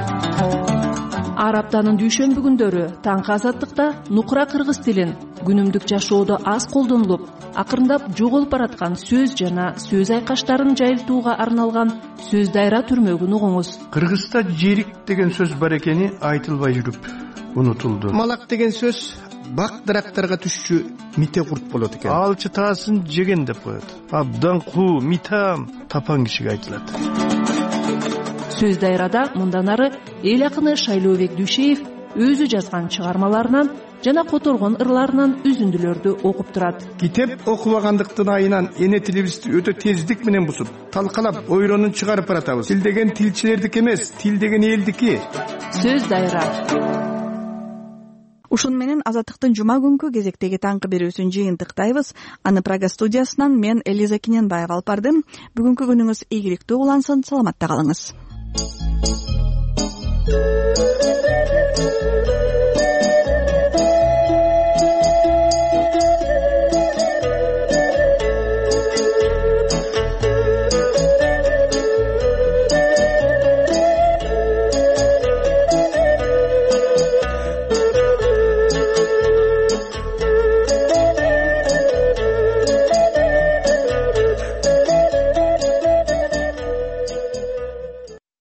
Ар аптанын дүйшөмбү күндөрү таңкы азаттыкта нукура кыргыз тилин күнүмдүк жашоодо аз колдонулуп, акырындап жоголуп бараткан сөз жана сөз айкаштарын жайылтууга арналган сөз дайра түрмөгүн угуңуз. Кыргызда жерик деген сөз бар экени айтылбай жүрүп унутулду. Малак деген сөз бак дарактарга түшчү мите курт болот экен. Алчы таасын жеген деп коет. Абдан куу, митам тапан кишиге айтылат. Сөз дайрада мындан ары эл акыны Шайлообек Дүйшеев өзү жазган чыгармаларынан жана которгон ырларынан үзүндүлөрдү окуп турат. Китеп окубагандыктын айынан эне тилибизди өтө тездик менен бусуп, талкалап, ойронун чыгарып баратабыз. Тил деген тилчилердики эмес, тил деген элдики. Сөз дайра. Ушун менен Азаттыктын жума күнкү кезектеги таңкы берүүсүн жыйынтыктайбыз. Аны Прага студиясынан мен Элиза Киненбаева алып бардым. Бүгүнкү күнүңүз ийгиликтүү улансын, саламатта калыңыз.